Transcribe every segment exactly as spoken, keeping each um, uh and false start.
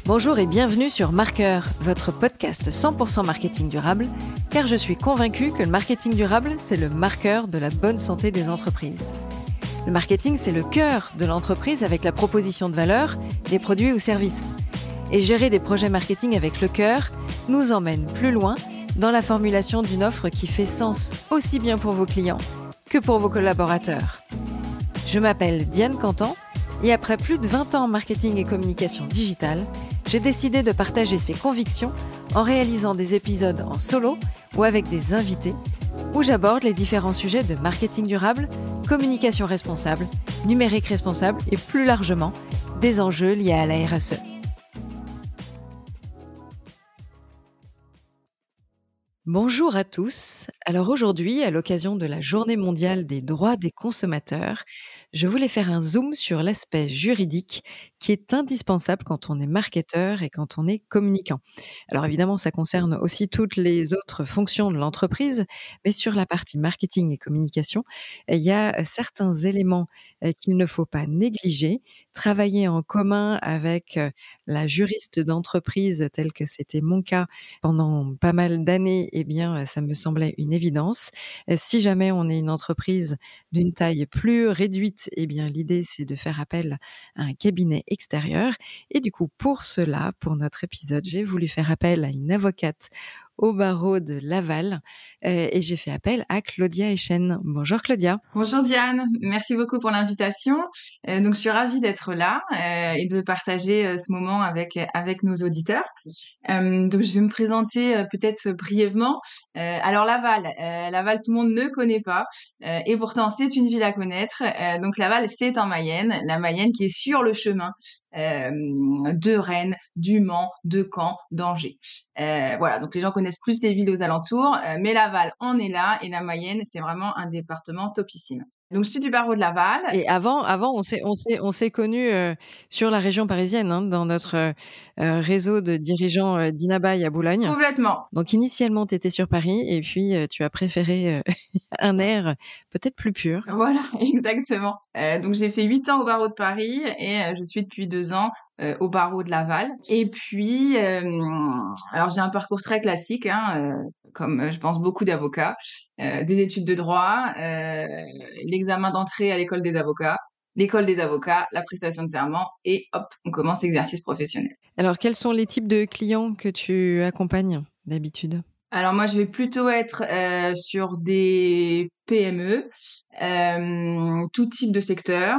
Bonjour et bienvenue sur Marqueur, votre podcast cent pour cent marketing durable, car je suis convaincue que le marketing durable, c'est le marqueur de la bonne santé des entreprises. Le marketing, c'est le cœur de l'entreprise avec la proposition de valeur, des produits ou services. Et gérer des projets marketing avec le cœur nous emmène plus loin dans la formulation d'une offre qui fait sens aussi bien pour vos clients que pour vos collaborateurs. Je m'appelle Diane Cantan et après plus de vingt ans en marketing et communication digitale, j'ai décidé de partager ces convictions en réalisant des épisodes en solo ou avec des invités où j'aborde les différents sujets de marketing durable, communication responsable, numérique responsable et plus largement des enjeux liés à la R S E. Bonjour à tous. Alors aujourd'hui, à l'occasion de la Journée mondiale des droits des consommateurs, je voulais faire un zoom sur l'aspect juridique qui est indispensable quand on est marketeur et quand on est communicant. Alors évidemment, ça concerne aussi toutes les autres fonctions de l'entreprise, mais sur la partie marketing et communication, il y a certains éléments euh, qu'il ne faut pas négliger. Travailler en commun avec euh, la juriste d'entreprise, tel que c'était mon cas pendant pas mal d'années, eh bien, ça me semblait une évidence. Euh, Si jamais on est une entreprise d'une taille plus réduite, eh bien, l'idée, c'est de faire appel à un cabinet extérieur. Et du coup, pour cela, pour notre épisode, j'ai voulu faire appel à une avocate au barreau de Laval euh, et j'ai fait appel à Claudia Echen. Bonjour Claudia. Bonjour Diane, merci beaucoup pour l'invitation. Euh, donc je suis ravie d'être là euh, et de partager euh, ce moment avec avec nos auditeurs. Euh, donc je vais me présenter euh, peut-être brièvement. Euh, alors Laval, euh, Laval tout le monde ne connaît pas euh, et pourtant c'est une ville à connaître. Euh, donc Laval c'est en Mayenne, la Mayenne qui est sur le chemin euh, de Rennes, du Mans, de Caen, d'Angers. Euh, voilà, donc les gens connaissent plus les villes aux alentours, euh, mais Laval en est là et la Mayenne c'est vraiment un département topissime. Donc je suis du barreau de Laval. Et avant, avant, on s'est, on s'est, on s'est connus euh, sur la région parisienne, hein, dans notre euh, euh, réseau de dirigeants euh, d'Inabaye à Boulogne. Complètement. Donc initialement, tu étais sur Paris et puis euh, tu as préféré euh, un air peut-être plus pur. Voilà, exactement. Euh, donc j'ai fait huit ans au barreau de Paris et euh, je suis depuis deux ans euh, au barreau de Laval. Et puis, euh, alors j'ai un parcours très classique, hein, euh, comme euh, je pense beaucoup d'avocats, euh, des études de droit, euh, l'examen d'entrée à l'école des avocats, l'école des avocats, la prestation de serment et hop, on commence l'exercice professionnel. Alors, quels sont les types de clients que tu accompagnes d'habitude ? Alors moi, je vais plutôt être euh, sur des P M E, euh, tout type de secteur.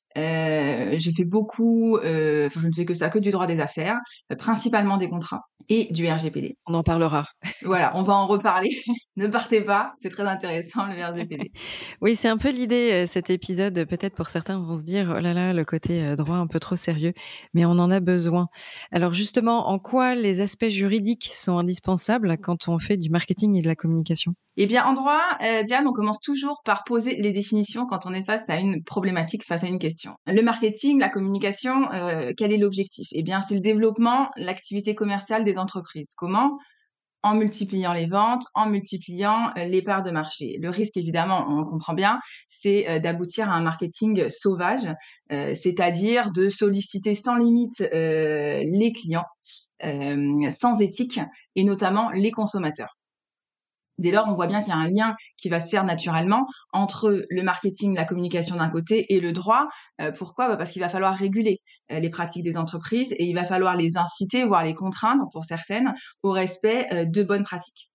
Euh, j'ai fait beaucoup, euh, enfin, je ne fais que ça, que du droit des affaires, euh, principalement des contrats et du R G P D. On en parlera. Voilà, on va en reparler. Ne partez pas, c'est très intéressant le R G P D. Oui, c'est un peu l'idée, euh, cet épisode. Peut-être pour certains vont se dire, oh là là, le côté euh, droit un peu trop sérieux, mais on en a besoin. Alors justement, en quoi les aspects juridiques sont indispensables quand on fait du marketing et de la communication ? Eh bien, en droit, euh, Diane, on commence toujours par poser les définitions quand on est face à une problématique, face à une question. Le marketing, la communication, euh, quel est l'objectif ? Eh bien, c'est le développement, l'activité commerciale des entreprises. Comment ? En multipliant les ventes, en multipliant euh, les parts de marché. Le risque, évidemment, on comprend bien, c'est euh, d'aboutir à un marketing sauvage, euh, c'est-à-dire de solliciter sans limite euh, les clients, euh, sans éthique, et notamment les consommateurs. Dès lors, on voit bien qu'il y a un lien qui va se faire naturellement entre le marketing, la communication d'un côté et le droit. Euh, pourquoi ? Bah parce qu'il va falloir réguler euh, les pratiques des entreprises et il va falloir les inciter, voire les contraindre pour certaines, au respect euh, de bonnes pratiques.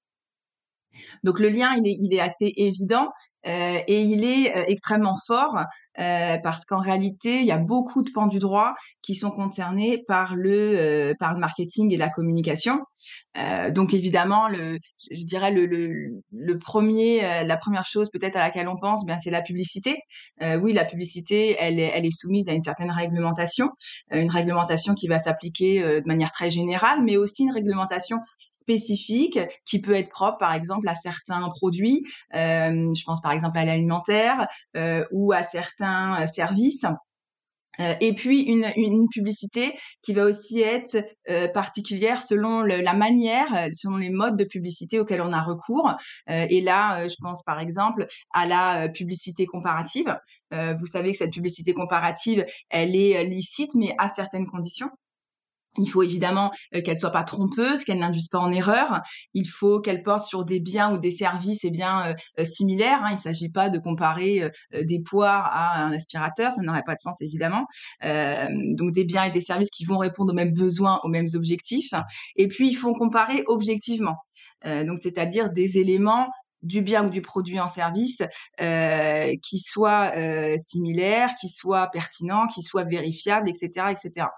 Donc le lien, il est, il est assez évident euh, et il est euh, extrêmement fort euh, parce qu'en réalité, il y a beaucoup de pans du droit qui sont concernés par le euh, par le marketing et la communication. Euh, donc évidemment, le, je dirais le, le, le premier, euh, la première chose peut-être à laquelle on pense, bien c'est la publicité. Euh, oui, la publicité, elle est, elle est soumise à une certaine réglementation, euh, une réglementation qui va s'appliquer euh, de manière très générale, mais aussi une réglementation spécifique qui peut être propre, par exemple, à certains produits. Euh, je pense par exemple à l'alimentaire euh, ou à certains euh, services. Euh, et puis une, une publicité qui va aussi être euh, particulière selon le, la manière, selon les modes de publicité auxquels on a recours. Euh, et là, euh, je pense par exemple à la euh, publicité comparative. Euh, vous savez que cette publicité comparative, elle est licite, mais à certaines conditions. Il faut évidemment euh, qu'elle soit pas trompeuse, qu'elle n'induise pas en erreur. Il faut qu'elle porte sur des biens ou des services eh bien euh, similaires. Hein. Il ne s'agit pas de comparer euh, des poires à un aspirateur, ça n'aurait pas de sens évidemment. Euh, donc des biens et des services qui vont répondre aux mêmes besoins, aux mêmes objectifs. Et puis il faut comparer objectivement. Euh, donc c'est-à-dire des éléments du bien ou du produit en service euh, qui soient euh, similaires, qui soient pertinents, qui soient vérifiables, et cetera, et cetera.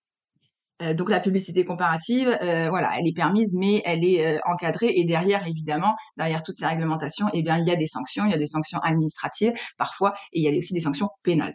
Euh, donc la publicité comparative, euh, voilà, elle est permise, mais elle est euh, encadrée. Et derrière, évidemment, derrière toutes ces réglementations, eh bien, il y a des sanctions, il y a des sanctions administratives parfois, et il y a aussi des sanctions pénales.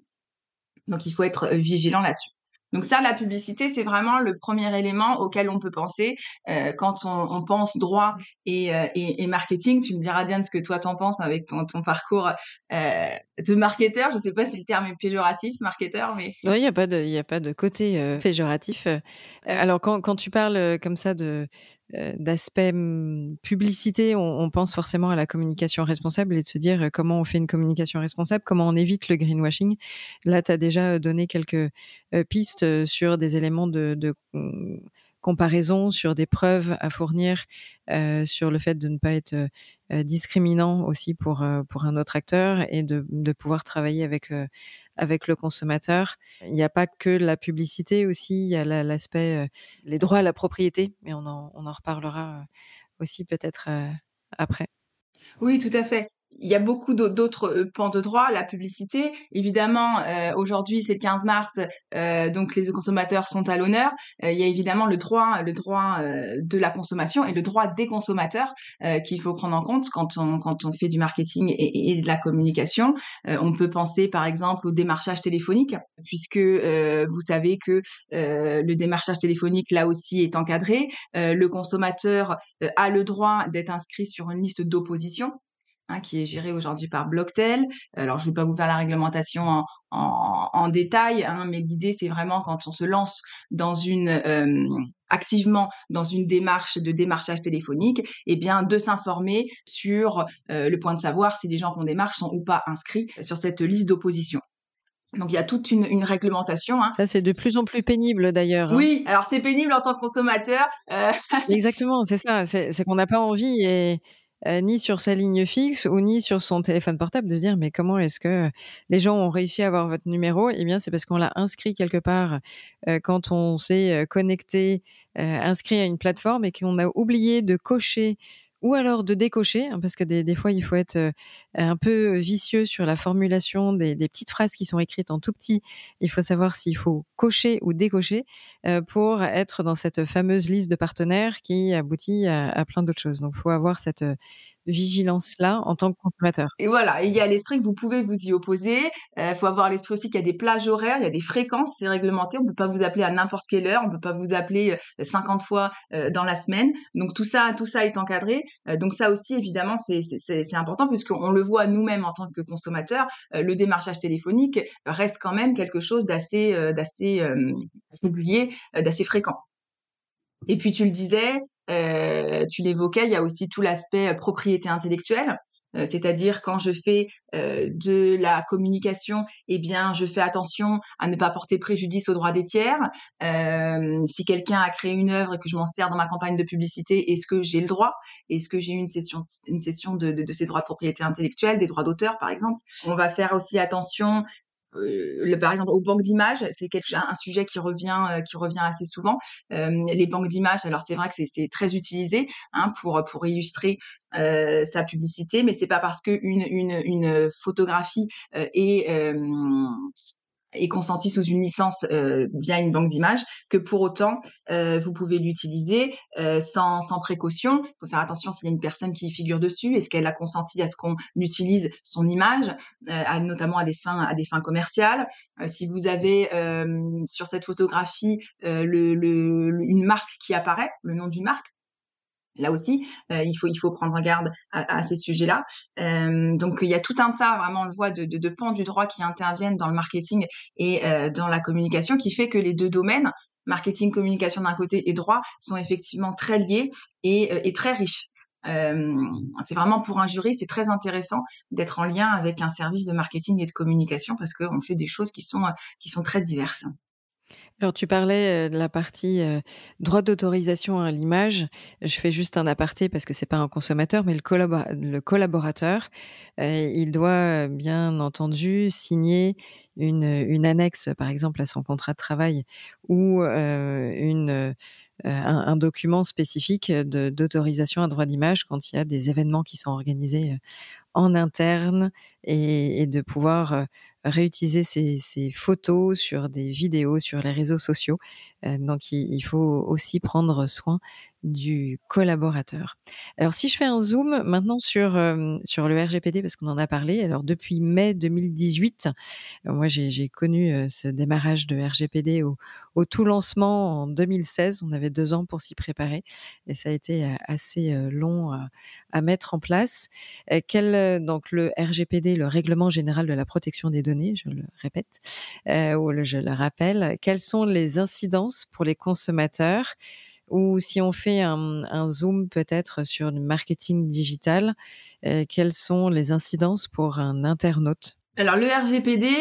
Donc il faut être euh, vigilant là-dessus. Donc ça, la publicité, c'est vraiment le premier élément auquel on peut penser euh, quand on, on pense droit et, euh, et, et marketing. Tu me diras, Diane, ce que toi t'en penses avec ton, ton parcours euh, de marketeur. Je sais pas si le terme est péjoratif, marketeur, mais... Non, il y a pas de il y a pas de côté, heu, péjoratif, heu. Alors quand quand tu parles, heu, comme ça de, heu, d'aspect, mmh, publicité, on on pense forcément à la communication responsable et de se dire, heu, comment on fait une communication responsable? Comment on évite le greenwashing? Là, tu as déjà, heu, donné quelques, heu, pistes, heu, sur des éléments de de, mmh, comparaison, sur des preuves à fournir, heu, sur le fait de ne pas être, heu heu, discriminant aussi pour, heu, pour un autre acteur et de de pouvoir travailler avec, heu, avec le consommateur. Il n'y a pas que la publicité aussi, il y a la l'aspect, heu, les droits à la propriété, mais on en on en reparlera, heu, aussi peut-être, heu, après. Oui, tout à fait. Il y a beaucoup d'au d'autres, heu, pans de droit, la publicité. Évidemment, heu, aujourd'hui, c'est le quinze mars, heu, donc les consommateurs sont à l'honneur. Heu, il y a évidemment le droit le droit, heu, de la consommation et le droit des consommateurs, heu, qu'il faut prendre en compte quand on quand on fait du marketing et et de la communication. Heu, on peut penser, par exemple, au démarchage téléphonique puisque, heu, vous savez que, heu, le démarchage téléphonique, là aussi, est encadré. Heu, le consommateur, heu, a le droit d'être inscrit sur une liste d'opposition. Hein, qui est gérée aujourd'hui par Blocktel. Alors, je ne vais pas vous faire la réglementation en, en, en détail, hein, mais l'idée, c'est vraiment quand on se lance dans une euh, activement dans une démarche de démarchage téléphonique, eh bien, de s'informer sur euh, le point de savoir si les gens qu'on démarche sont ou pas inscrits sur cette liste d'opposition. Donc, il y a toute une, une réglementation. Hein. Ça, c'est de plus en plus pénible d'ailleurs, hein. Oui, alors c'est pénible en tant que consommateur. Euh, Exactement, c'est ça, c'est c'est qu'on n'a pas envie et heu, ni sur sa ligne fixe ou ni sur son téléphone portable de se dire: «Mais comment est-ce que les gens ont réussi à avoir votre numéro?» Eh bien, c'est parce qu'on l'a inscrit quelque part, heu, quand on s'est, heu, connecté, heu, inscrit à une plateforme et qu'on a oublié de cocher ou alors de décocher, hein, parce que des des fois, il faut être, heu, un peu vicieux sur la formulation des des petites phrases qui sont écrites en tout petit. Il faut savoir s'il faut cocher ou décocher heu, pour être dans cette fameuse liste de partenaires qui aboutit à à plein d'autres choses. Donc, faut avoir cette, heu, vigilance-là en tant que consommateur. Et voilà, et il y a l'esprit que vous pouvez vous y opposer. Il faut avoir l'esprit aussi qu'il y a des plages horaires, il y a des fréquences, c'est réglementé. On peut pas vous appeler à n'importe quelle heure, on peut pas vous appeler euh, cinquante fois euh, dans la semaine. Donc tout ça, tout ça est encadré. Euh, donc ça aussi, évidemment, c'est c'est c'est c'est important puisqu'on le voit nous-mêmes en tant que consommateurs. Euh, le démarchage téléphonique reste quand même quelque chose d'assez euh, d'assez euh, régulier, euh, d'assez fréquent. Et puis tu le disais, euh, tu l'évoquais, il y a aussi tout l'aspect euh, propriété intellectuelle. Euh, c'est-à-dire quand je fais euh, de la communication, eh bien, je fais attention à ne pas porter préjudice aux droits des tiers. Euh, si quelqu'un a créé une œuvre et que je m'en sers dans ma campagne de publicité, est-ce que j'ai le droit? Est-ce que j'ai une session, une session de, de, de ces droits de propriété intellectuelle, des droits d'auteur, par exemple? On va faire aussi attention euh, le, par exemple, aux banques d'images, c'est quelque, un sujet qui revient, euh, qui revient assez souvent. Euh, les banques d'images, alors c'est vrai que c'est, c'est très utilisé hein, pour pour illustrer euh, sa publicité, mais c'est pas parce que une une, une photographie euh, est euh, est consentie sous une licence euh, via une banque d'images que pour autant euh, vous pouvez l'utiliser euh, sans sans précaution. Il faut faire attention s'il y a une personne qui figure dessus, est-ce qu'elle a consenti à ce qu'on utilise son image, euh, à, notamment à des fins à des fins commerciales. Euh, si vous avez euh, sur cette photographie euh, le, le, une marque qui apparaît, le nom d'une marque, là aussi, euh, il faut il faut prendre garde à, à ces sujets-là. Euh, donc il y a tout un tas, vraiment on le voit, de, de, de pans du droit qui interviennent dans le marketing et euh, dans la communication, qui fait que les deux domaines, marketing, communication d'un côté et droit, sont effectivement très liés et, euh, et très riches. Euh, c'est vraiment pour un jury, c'est très intéressant d'être en lien avec un service de marketing et de communication parce qu'on fait des choses qui sont qui sont très diverses. Alors tu parlais, heu, de la partie, heu, droit d'autorisation à l'image. Je fais juste un aparté parce que c'est pas un consommateur, mais le collabo le collaborateur, heu, il doit, heu, bien entendu signer une, une annexe, par exemple, à son contrat de travail ou, heu, une, heu, un un document spécifique de d'autorisation à droit d'image quand il y a des événements qui sont organisés, heu, en interne et et de pouvoir, heu, réutiliser ces ces photos sur des vidéos sur les réseaux sociaux. Heu, donc il il faut aussi prendre soin du collaborateur. Alors si je fais un zoom maintenant sur, hem, sur le R G P D parce qu'on en a parlé. Alors depuis mai deux mille dix-huit, heu, moi j'ai j'ai connu, heu, ce démarrage de R G P D au au tout lancement en deux mille seize. On avait deux ans pour s'y préparer et ça a été, heu, assez, heu, long à à mettre en place. Heu, quel, heu, donc le R G P D, le Règlement général de la protection des données, je le répète, heu, ou le je le rappelle. Quelles sont les incidences pour les consommateurs? Ou si on fait un un zoom peut-être sur le marketing digital, heu, quelles sont les incidences pour un internaute? Alors le R G P D,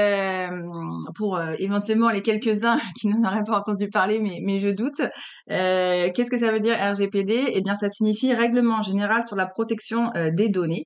hem, pour, heu, éventuellement les quelques-uns qui n'en auraient pas entendu parler, mais mais je doute, heu, qu'est-ce que ça veut dire R G P D? Eh bien, ça signifie Règlement général sur la protection, heu, des données.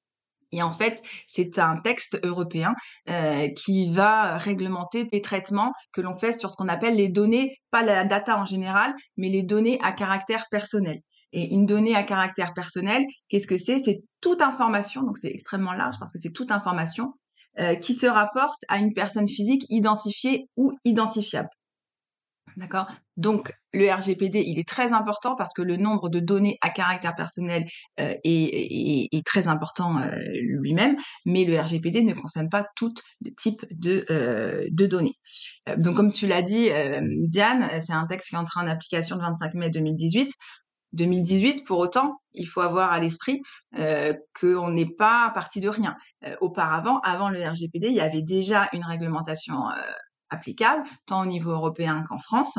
Et en fait, c'est un texte européen, heu, qui va réglementer les traitements que l'on fait sur ce qu'on appelle les données, pas la data en général, mais les données à caractère personnel. Et une donnée à caractère personnel, qu'est-ce que c'est? C'est toute information, donc c'est extrêmement large parce que c'est toute information, heu, qui se rapporte à une personne physique identifiée ou identifiable. D'accord? Donc le R G P D, il est très important parce que le nombre de données à caractère personnel, heu, est est est très important, heu, lui-même, mais le R G P D ne concerne pas tout type de, heu, de données. Heu, donc comme tu l'as dit, hem, Diane, heu, c'est un texte qui est entré en application le vingt-cinq mai deux mille dix-huit. deux mille dix-huit, pour autant, il faut avoir à l'esprit, heu, qu'on n'est pas parti de rien. Heu, auparavant, avant le R G P D, il y avait déjà une réglementation, heu, applicable, tant au niveau européen qu'en France.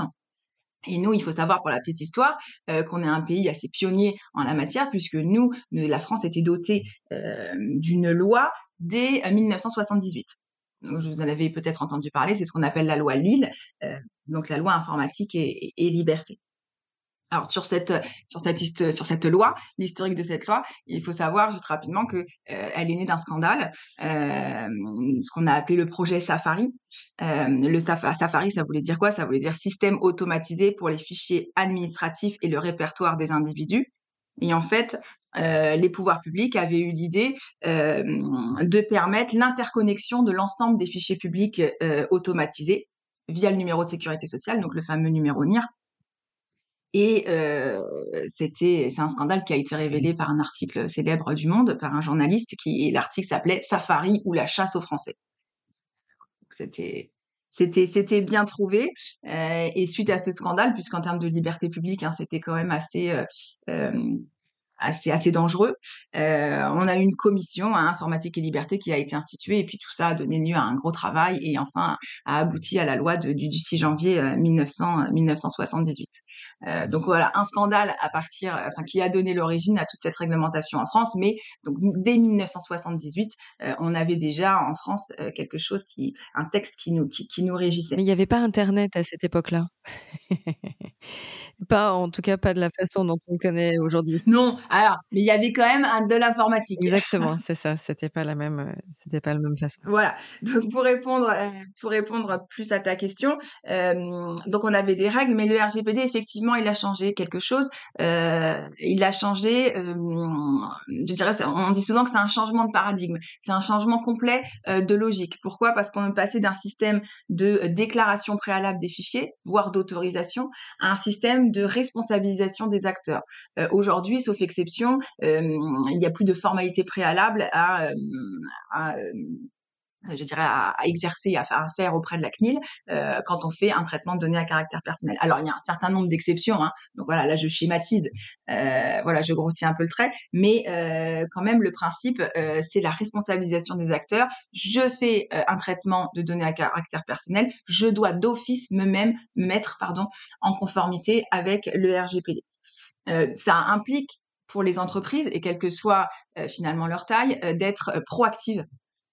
Et nous, il faut savoir pour la petite histoire, heu, qu'on est un pays assez pionnier en la matière puisque nous, nous la France était dotée, hem, d'une loi dès, heu, mille neuf cent soixante-dix-huit. Donc je vous en avais peut-être entendu parler, c'est ce qu'on appelle la loi Lille, heu, donc la loi informatique et et et liberté. Alors sur cette, sur cette hist sur cette loi, l'historique de cette loi, il faut savoir juste rapidement que, heu, elle est née d'un scandale, hem, ce qu'on a appelé le projet Safari. Hem, le Safa Safari, ça voulait dire quoi? Ça voulait dire système automatisé pour les fichiers administratifs et le répertoire des individus. Et en fait, heu, les pouvoirs publics avaient eu l'idée, hem, de permettre l'interconnexion de l'ensemble des fichiers publics, heu, automatisés via le numéro de sécurité sociale, donc le fameux numéro N I R. Et heu, c'était c'est un scandale qui a été révélé par un article célèbre du Monde, par un journaliste qui l'article s'appelait «Safari ou la chasse aux Français». Donc c'était c'était c'était bien trouvé, heu et suite à ce scandale, puisqu'en termes de liberté publique, hein, c'était quand même assez, heu, hem assez assez dangereux. Euh, on a eu une commission hein, informatique et liberté qui a été instituée et puis tout ça a donné lieu à un gros travail et enfin a abouti à la loi de, du, du six janvier euh, mille neuf cents, mille neuf cent soixante-dix-huit. Euh, donc voilà, un scandale à partir, enfin qui a donné l'origine à toute cette réglementation en France, mais donc dès mille neuf cent soixante-dix-huit, euh, on avait déjà en France euh, quelque chose qui, un texte qui nous qui, qui nous régissait. Mais il y avait pas internet à cette époque-là? Pas en tout cas pas de la façon dont on le connaît aujourd'hui. Non, alors, mais il y avait quand même un, de l'informatique. Exactement, c'est ça, c'était pas la même, heu, c'était pas la même façon. Voilà, donc pour répondre, heu, pour répondre plus à ta question, hem, donc on avait des règles, mais le R G P D effectivement il a changé quelque chose, heu, il a changé, hem, je dirais c'est on dit souvent que c'est un changement de paradigme. C'est un changement complet, heu, de logique. Pourquoi? Parce qu'on est passé d'un système de, heu, déclaration préalable des fichiers, voire d'autorisation, à un système de responsabilisation des acteurs. Heu, aujourd'hui, sauf exception, hem, il n'y a plus de formalité préalable à, hem, à, hem je dirais, à, à exercer, à faire, à faire auprès de la C N I L euh, quand on fait un traitement de données à caractère personnel. Alors, il y a un certain nombre d'exceptions. Hein. Donc voilà, là, je schématise, euh, voilà, je grossis un peu le trait, mais euh, quand même, le principe, euh, c'est la responsabilisation des acteurs. Je fais euh, un traitement de données à caractère personnel, je dois d'office me même me mettre, pardon, en conformité avec le R G P D. Euh, ça implique pour les entreprises et quelle que soit euh, finalement leur taille, euh, d'être euh, proactive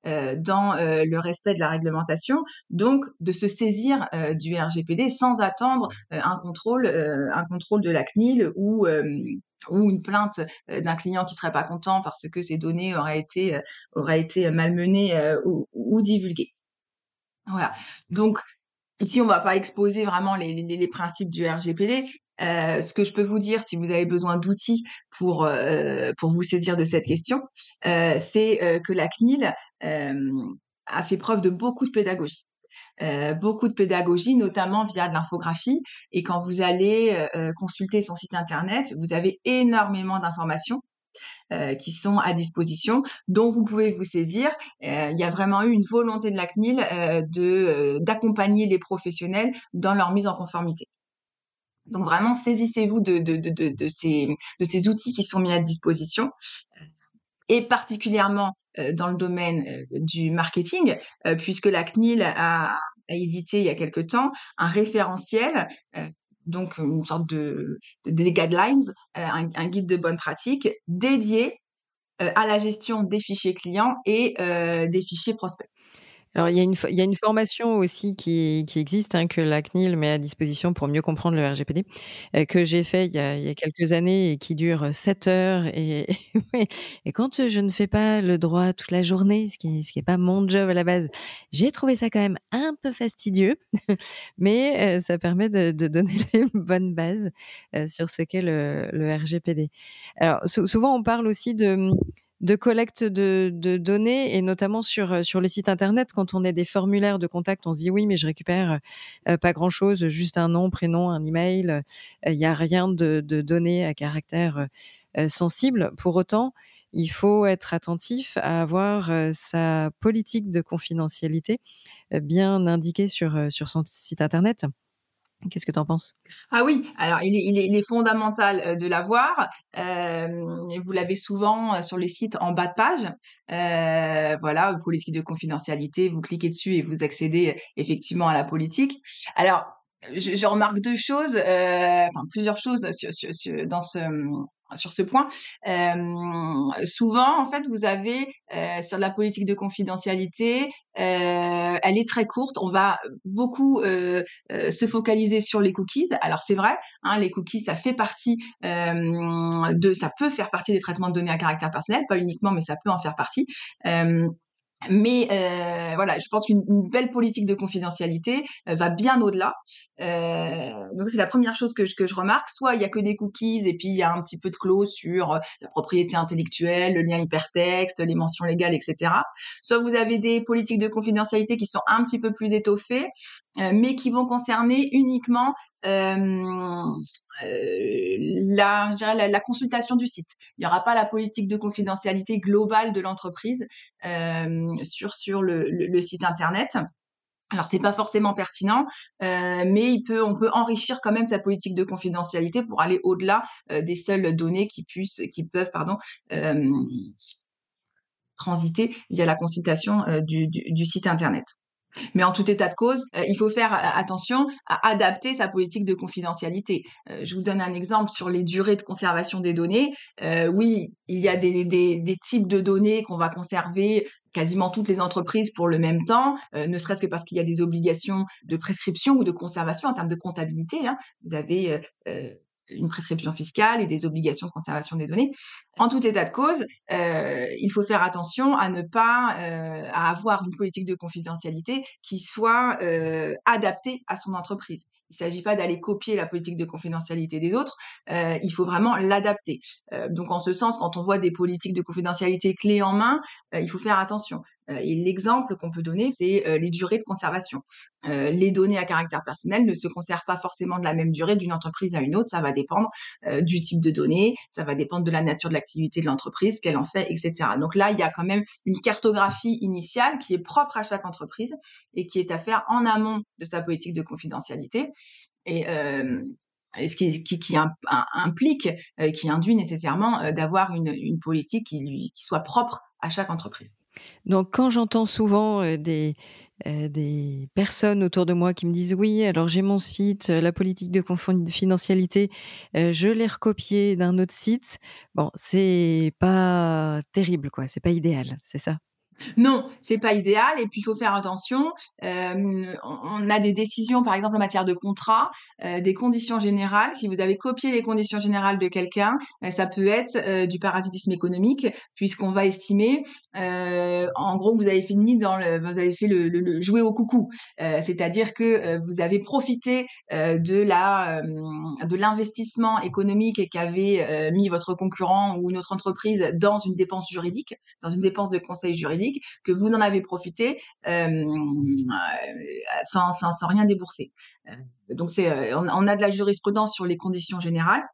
euh, dans euh, le respect de la réglementation, donc de se saisir euh, du R G P D sans attendre euh, un contrôle, euh, un contrôle de la C N I L ou euh, ou une plainte euh, d'un client qui serait pas content parce que ses données auraient été euh, auraient été malmenées euh, ou, ou divulguées. Voilà. Donc ici, on va pas exposer vraiment les, les, les principes du R G P D. Euh, ce que je peux vous dire, si vous avez besoin d'outils pour euh, pour vous saisir de cette question, euh, c'est euh, que la C N I L euh, a fait preuve de beaucoup de pédagogie. Euh, beaucoup de pédagogie, notamment via de l'infographie. Et quand vous allez euh, consulter son site internet, vous avez énormément d'informations euh, qui sont à disposition, dont vous pouvez vous saisir. Euh, il y a vraiment eu une volonté de la C N I L euh, de euh, d'accompagner les professionnels dans leur mise en conformité. Donc vraiment, saisissez-vous de, de, de, de, de, ces, de ces outils qui sont mis à disposition, et particulièrement euh, dans le domaine euh, du marketing, euh, puisque la C N I L a, a édité il y a quelque temps un référentiel, euh, donc une sorte de, de des guidelines, euh, un, un guide de bonne pratique dédié euh, à la gestion des fichiers clients et euh, des fichiers prospects. Alors, il y a une, il y a une formation aussi qui, qui existe, hein, que la C N I L met à disposition pour mieux comprendre le R G P D, euh, que j'ai fait il y, a, il y a quelques années et qui dure sept heures. Et, et, et quand je ne fais pas le droit toute la journée, ce qui n'est ce qui est pas mon job à la base, j'ai trouvé ça quand même un peu fastidieux, mais euh, ça permet de, de donner les bonnes bases euh, sur ce qu'est le, le R G P D. Alors, sou- souvent, on parle aussi de de collecte de, de données et notamment sur sur les sites internet. Quand on a des formulaires de contact, on se dit oui, mais je récupère euh, pas grand chose, juste un nom, prénom, un email. Il y a rien de, de données à caractère euh, sensible. Pour autant, il faut être attentif à avoir euh, sa politique de confidentialité euh, bien indiquée sur euh, sur son site internet. Qu'est-ce que tu en penses? Ah oui, alors il est, il est, il est fondamental euh, de l'avoir. Euh, et vous l'avez souvent euh, sur les sites en bas de page. Euh, voilà, politique de confidentialité, vous cliquez dessus et vous accédez euh, effectivement à la politique. Alors, je, je remarque deux choses, euh, enfin plusieurs choses sur, sur, sur- dans ce sur ce point. Euh, souvent, en fait, vous avez euh, sur la politique de confidentialité, euh, elle est très courte. On va beaucoup euh, euh, se focaliser sur les cookies. Alors c'est vrai, hein, les cookies, ça fait partie euh, de, ça peut faire partie des traitements de données à caractère personnel, pas uniquement, mais ça peut en faire partie. Euh, mais euh, voilà, je pense qu'une une belle politique de confidentialité euh, va bien au-delà. Euh, donc c'est la première chose que je, que je remarque. Soit il y a que des cookies et puis il y a un petit peu de clause sur euh, la propriété intellectuelle, le lien hypertexte, les mentions légales, et cetera. Soit vous avez des politiques de confidentialité qui sont un petit peu plus étoffées, euh, mais qui vont concerner uniquement euh, euh, la, je dirais la, la consultation du site. Il n'y aura pas la politique de confidentialité globale de l'entreprise euh, sur sur le, le, le site internet. Alors c'est pas forcément pertinent, euh, mais il peut, on peut enrichir quand même sa politique de confidentialité pour aller au-delà euh, des seules données qui puissent, qui peuvent, pardon, euh, transiter via la consultation euh, du, du, du site internet. Mais en tout état de cause, euh, il faut faire euh, attention à adapter sa politique de confidentialité. Euh, je vous donne un exemple sur les durées de conservation des données. Euh, oui, il y a des, des, des types de données qu'on va conserver quasiment toutes les entreprises pour le même temps, euh, ne serait-ce que parce qu'il y a des obligations de prescription ou de conservation en termes de comptabilité. Hein. Vous avez euh, euh, une prescription fiscale et des obligations de conservation des données. En tout état de cause, euh, il faut faire attention à ne pas euh, à avoir une politique de confidentialité qui soit euh, adaptée à son entreprise. Il ne s'agit pas d'aller copier la politique de confidentialité des autres, euh, il faut vraiment l'adapter. Euh, donc en ce sens, quand on voit des politiques de confidentialité clés en main, euh, il faut faire attention. Euh, et l'exemple qu'on peut donner, c'est euh, les durées de conservation. Euh, les données à caractère personnel ne se conservent pas forcément de la même durée d'une entreprise à une autre, ça va dépendre euh, du type de données, ça va dépendre de la nature de l'activité de l'entreprise, qu'elle en fait, et cetera. Donc là, il y a quand même une cartographie initiale qui est propre à chaque entreprise et qui est à faire en amont de sa politique de confidentialité. Et, euh, et ce qui, qui, qui implique, euh, qui induit nécessairement euh, d'avoir une, une politique qui, lui, qui soit propre à chaque entreprise. Donc, quand j'entends souvent euh, des, euh, des personnes autour de moi qui me disent oui, alors j'ai mon site, euh, la politique de confidentialité, euh, je l'ai recopié d'un autre site. Bon, c'est pas terrible, quoi. C'est pas idéal, c'est ça? Non, c'est pas idéal et puis il faut faire attention. Hem, on on a des décisions, par exemple, en matière de contrat, heu, des conditions générales. Si vous avez copié les conditions générales de quelqu'un, heu, ça peut être, heu, du parasitisme économique puisqu'on va estimer, heu, en gros, vous avez fini dans le vous avez fait le le le jouer au coucou. Heu, c'est-à-dire que, heu, vous avez profité, heu, de la, hem, de l'investissement économique qu'avait, heu, mis votre concurrent ou une autre entreprise dans une dépense juridique, dans une dépense de conseil juridique, que vous en avez profité euh, sans, sans, sans rien débourser. Euh, donc c'est, euh, on, on a de la jurisprudence sur les conditions générales.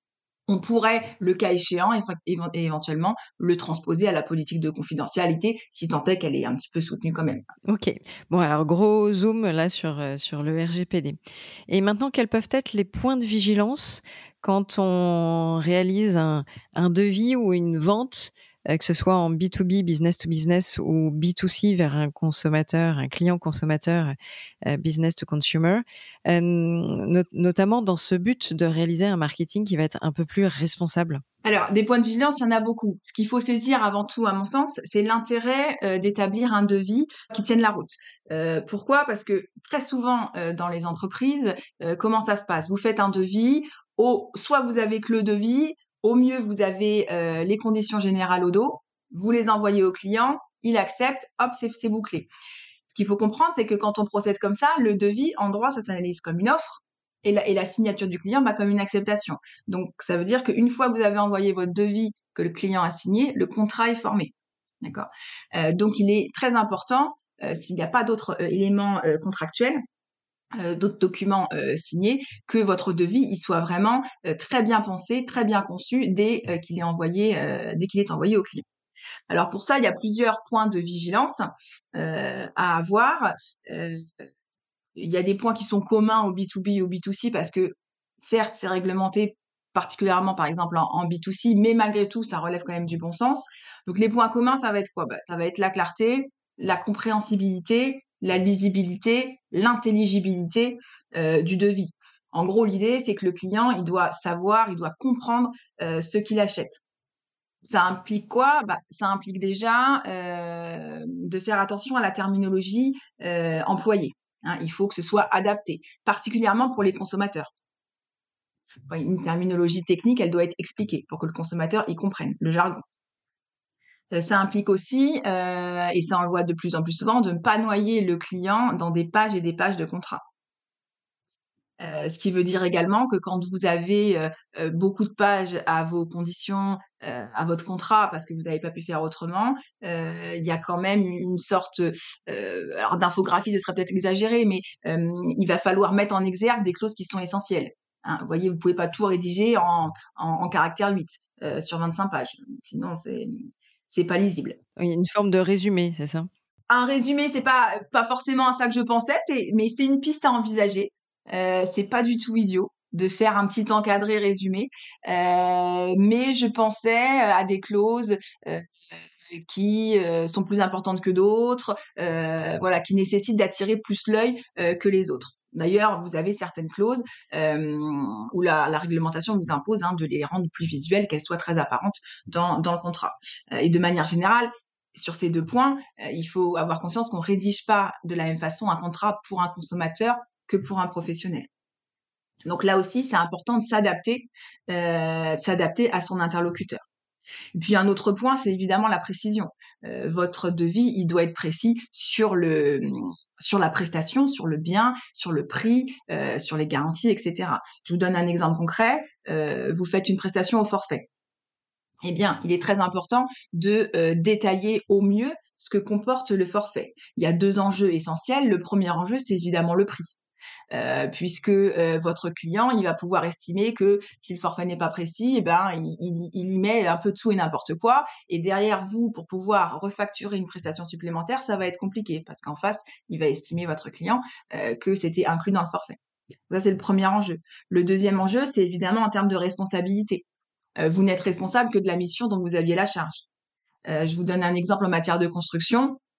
On pourrait, le cas échéant, éventuellement le transposer à la politique de confidentialité, si tant est qu'elle est un petit peu soutenue quand même. OK. Bon alors gros zoom là sur, heu, sur le R G P D. Et maintenant, quels peuvent être les points de vigilance quand on réalise un un devis ou une vente, heu, que ce soit en B deux B, business to business ou B deux C vers un consommateur, un client consommateur, heu, business to consumer, hem, not notamment dans ce but de réaliser un marketing qui va être un peu plus responsable? Alors, des points de vigilance, il y en a beaucoup. Ce qu'il faut saisir avant tout, à mon sens, c'est l'intérêt euh, d'établir un devis qui tienne la route. Euh, pourquoi? Parce que très souvent euh, dans les entreprises, euh, comment ça se passe? Vous faites un devis, au, soit vous avez que le devis, au mieux vous avez euh, les conditions générales au dos, vous les envoyez au client, il accepte, hop, c'est c'est bouclé. Ce qu'il faut comprendre, c'est que quand on procède comme ça, le devis, en droit, ça s'analyse comme une offre et la, et la signature du client, bah, comme une acceptation. Donc, ça veut dire qu'une fois que vous avez envoyé votre devis que le client a signé, le contrat est formé. D'accord. Euh, donc, il est très important, euh, s'il n'y a pas d'autres euh, éléments euh, contractuels, euh, d'autres documents euh, signés, que votre devis il soit vraiment euh, très bien pensé, très bien conçu dès euh, qu'il est envoyé, euh, dès qu'il est envoyé au client. Alors pour ça, il y a plusieurs points de vigilance euh, à avoir. Euh, il y a des points qui sont communs au B deux B et au B deux C parce que certes, c'est réglementé particulièrement par exemple en, en B deux C, mais malgré tout, ça relève quand même du bon sens. Donc les points communs, ça va être quoi? Bah, ça va être la clarté, la compréhensibilité, la lisibilité, l'intelligibilité euh, du devis. En gros, l'idée, c'est que le client, il doit savoir, il doit comprendre euh, ce qu'il achète. Ça implique quoi? Bah, ça implique déjà euh, de faire attention à la terminologie euh, employée. Hein, il faut que ce soit adapté, particulièrement pour les consommateurs. Une terminologie technique, elle doit être expliquée pour que le consommateur y comprenne le jargon. Euh, Ça implique aussi, euh, et ça on le voit de plus en plus souvent, de ne pas noyer le client dans des pages et des pages de contrat. Euh, ce qui veut dire également que quand vous avez euh, euh, beaucoup de pages à vos conditions, euh, à votre contrat, parce que vous n'avez pas pu faire autrement, euh, il y a quand même une sorte, euh, alors d'infographie, ce serait peut-être exagéré, mais euh, il va falloir mettre en exergue des clauses qui sont essentielles. Hein, vous voyez, vous pouvez pas tout rédiger en, en, en caractère huit euh, sur vingt-cinq pages, sinon c'est c'est pas lisible. Oui, une forme de résumé, c'est ça? Un résumé, c'est pas pas forcément à ça que je pensais, c'est mais c'est une piste à envisager. Euh, c'est pas du tout idiot de faire un petit encadré résumé, euh, mais je pensais à des clauses euh, qui euh, sont plus importantes que d'autres, euh, voilà, qui nécessitent d'attirer plus l'œil euh, que les autres. D'ailleurs, vous avez certaines clauses euh, où la, la réglementation vous impose hein, de les rendre plus visuelles, qu'elles soient très apparentes dans, dans le contrat. Euh, et de manière générale, sur ces deux points, euh, il faut avoir conscience qu'on rédige pas de la même façon un contrat pour un consommateur que pour un professionnel. Donc là aussi, c'est important de s'adapter, euh, s'adapter à son interlocuteur. Et puis un autre point, c'est évidemment la précision. Euh, votre devis, il doit être précis sur le sur la prestation, sur le bien, sur le prix, euh, sur les garanties, et cetera. Je vous donne un exemple concret. Euh, vous faites une prestation au forfait. Eh bien, il est très important de euh, détailler au mieux ce que comporte le forfait. Il y a deux enjeux essentiels. Le premier enjeu, c'est évidemment le prix. Euh, puisque euh, votre client, il va pouvoir estimer que si le forfait n'est pas précis, eh ben, il, il, il y met un peu de tout et n'importe quoi. Et derrière vous, pour pouvoir refacturer une prestation supplémentaire, ça va être compliqué parce qu'en face, il va estimer votre client euh, que c'était inclus dans le forfait. Ça, c'est le premier enjeu. Le deuxième enjeu, c'est évidemment en termes de responsabilité. Euh, vous n'êtes responsable que de la mission dont vous aviez la charge. Euh, je vous donne un exemple en matière de construction.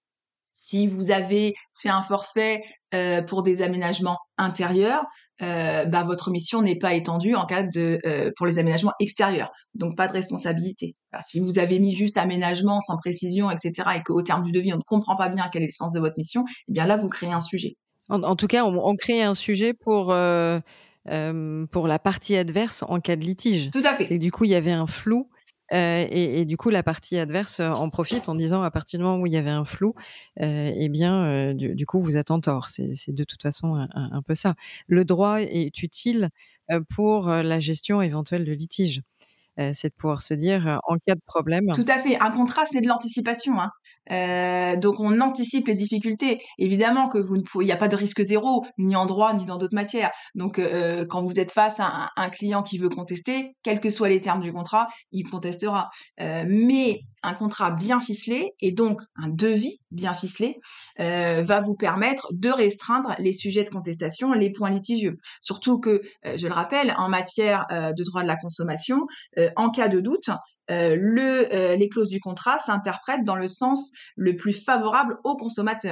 Si vous avez fait un forfait euh, pour des aménagements intérieurs, euh, bah, votre mission n'est pas étendue en cas de euh, pour les aménagements extérieurs. Donc pas de responsabilité. Alors, si vous avez mis juste aménagement sans précision, et cetera, et qu'au terme du devis on ne comprend pas bien quel est le sens de votre mission, eh bien là vous créez un sujet. En en tout cas, on on crée un sujet pour, heu, hem, pour la partie adverse en cas de litige. Tout à C'est que fait. du coup, il y avait un flou, heu et et du coup, la partie adverse, heu, en profite en disant à partir du moment où il y avait un flou, heu et bien, heu, du du coup, vous êtes en tort. C'est c'est de toute façon un un un peu ça. Le droit est utile, heu, pour, heu, la gestion éventuelle de litige. Heu, c'est de pouvoir se dire, heu, en cas de problème. Tout à fait. Un contrat, c'est de l'anticipation, hein. Heu, donc on anticipe les difficultés. Évidemment que vous ne pouvez il y a pas de risque zéro, ni en droit, ni dans d'autres matières. Donc, heu, quand vous êtes face à un un client qui veut contester, quels que soient les termes du contrat, il contestera. Heu, mais un contrat bien ficelé et donc un devis bien ficelé, heu, va vous permettre de restreindre les sujets de contestation, les points litigieux. Surtout que, heu, je le rappelle, en matière, heu, de droit de la consommation, heu, en cas de doute, euh, le, euh, les clauses du contrat s'interprètent dans le sens le plus favorable au consommateur.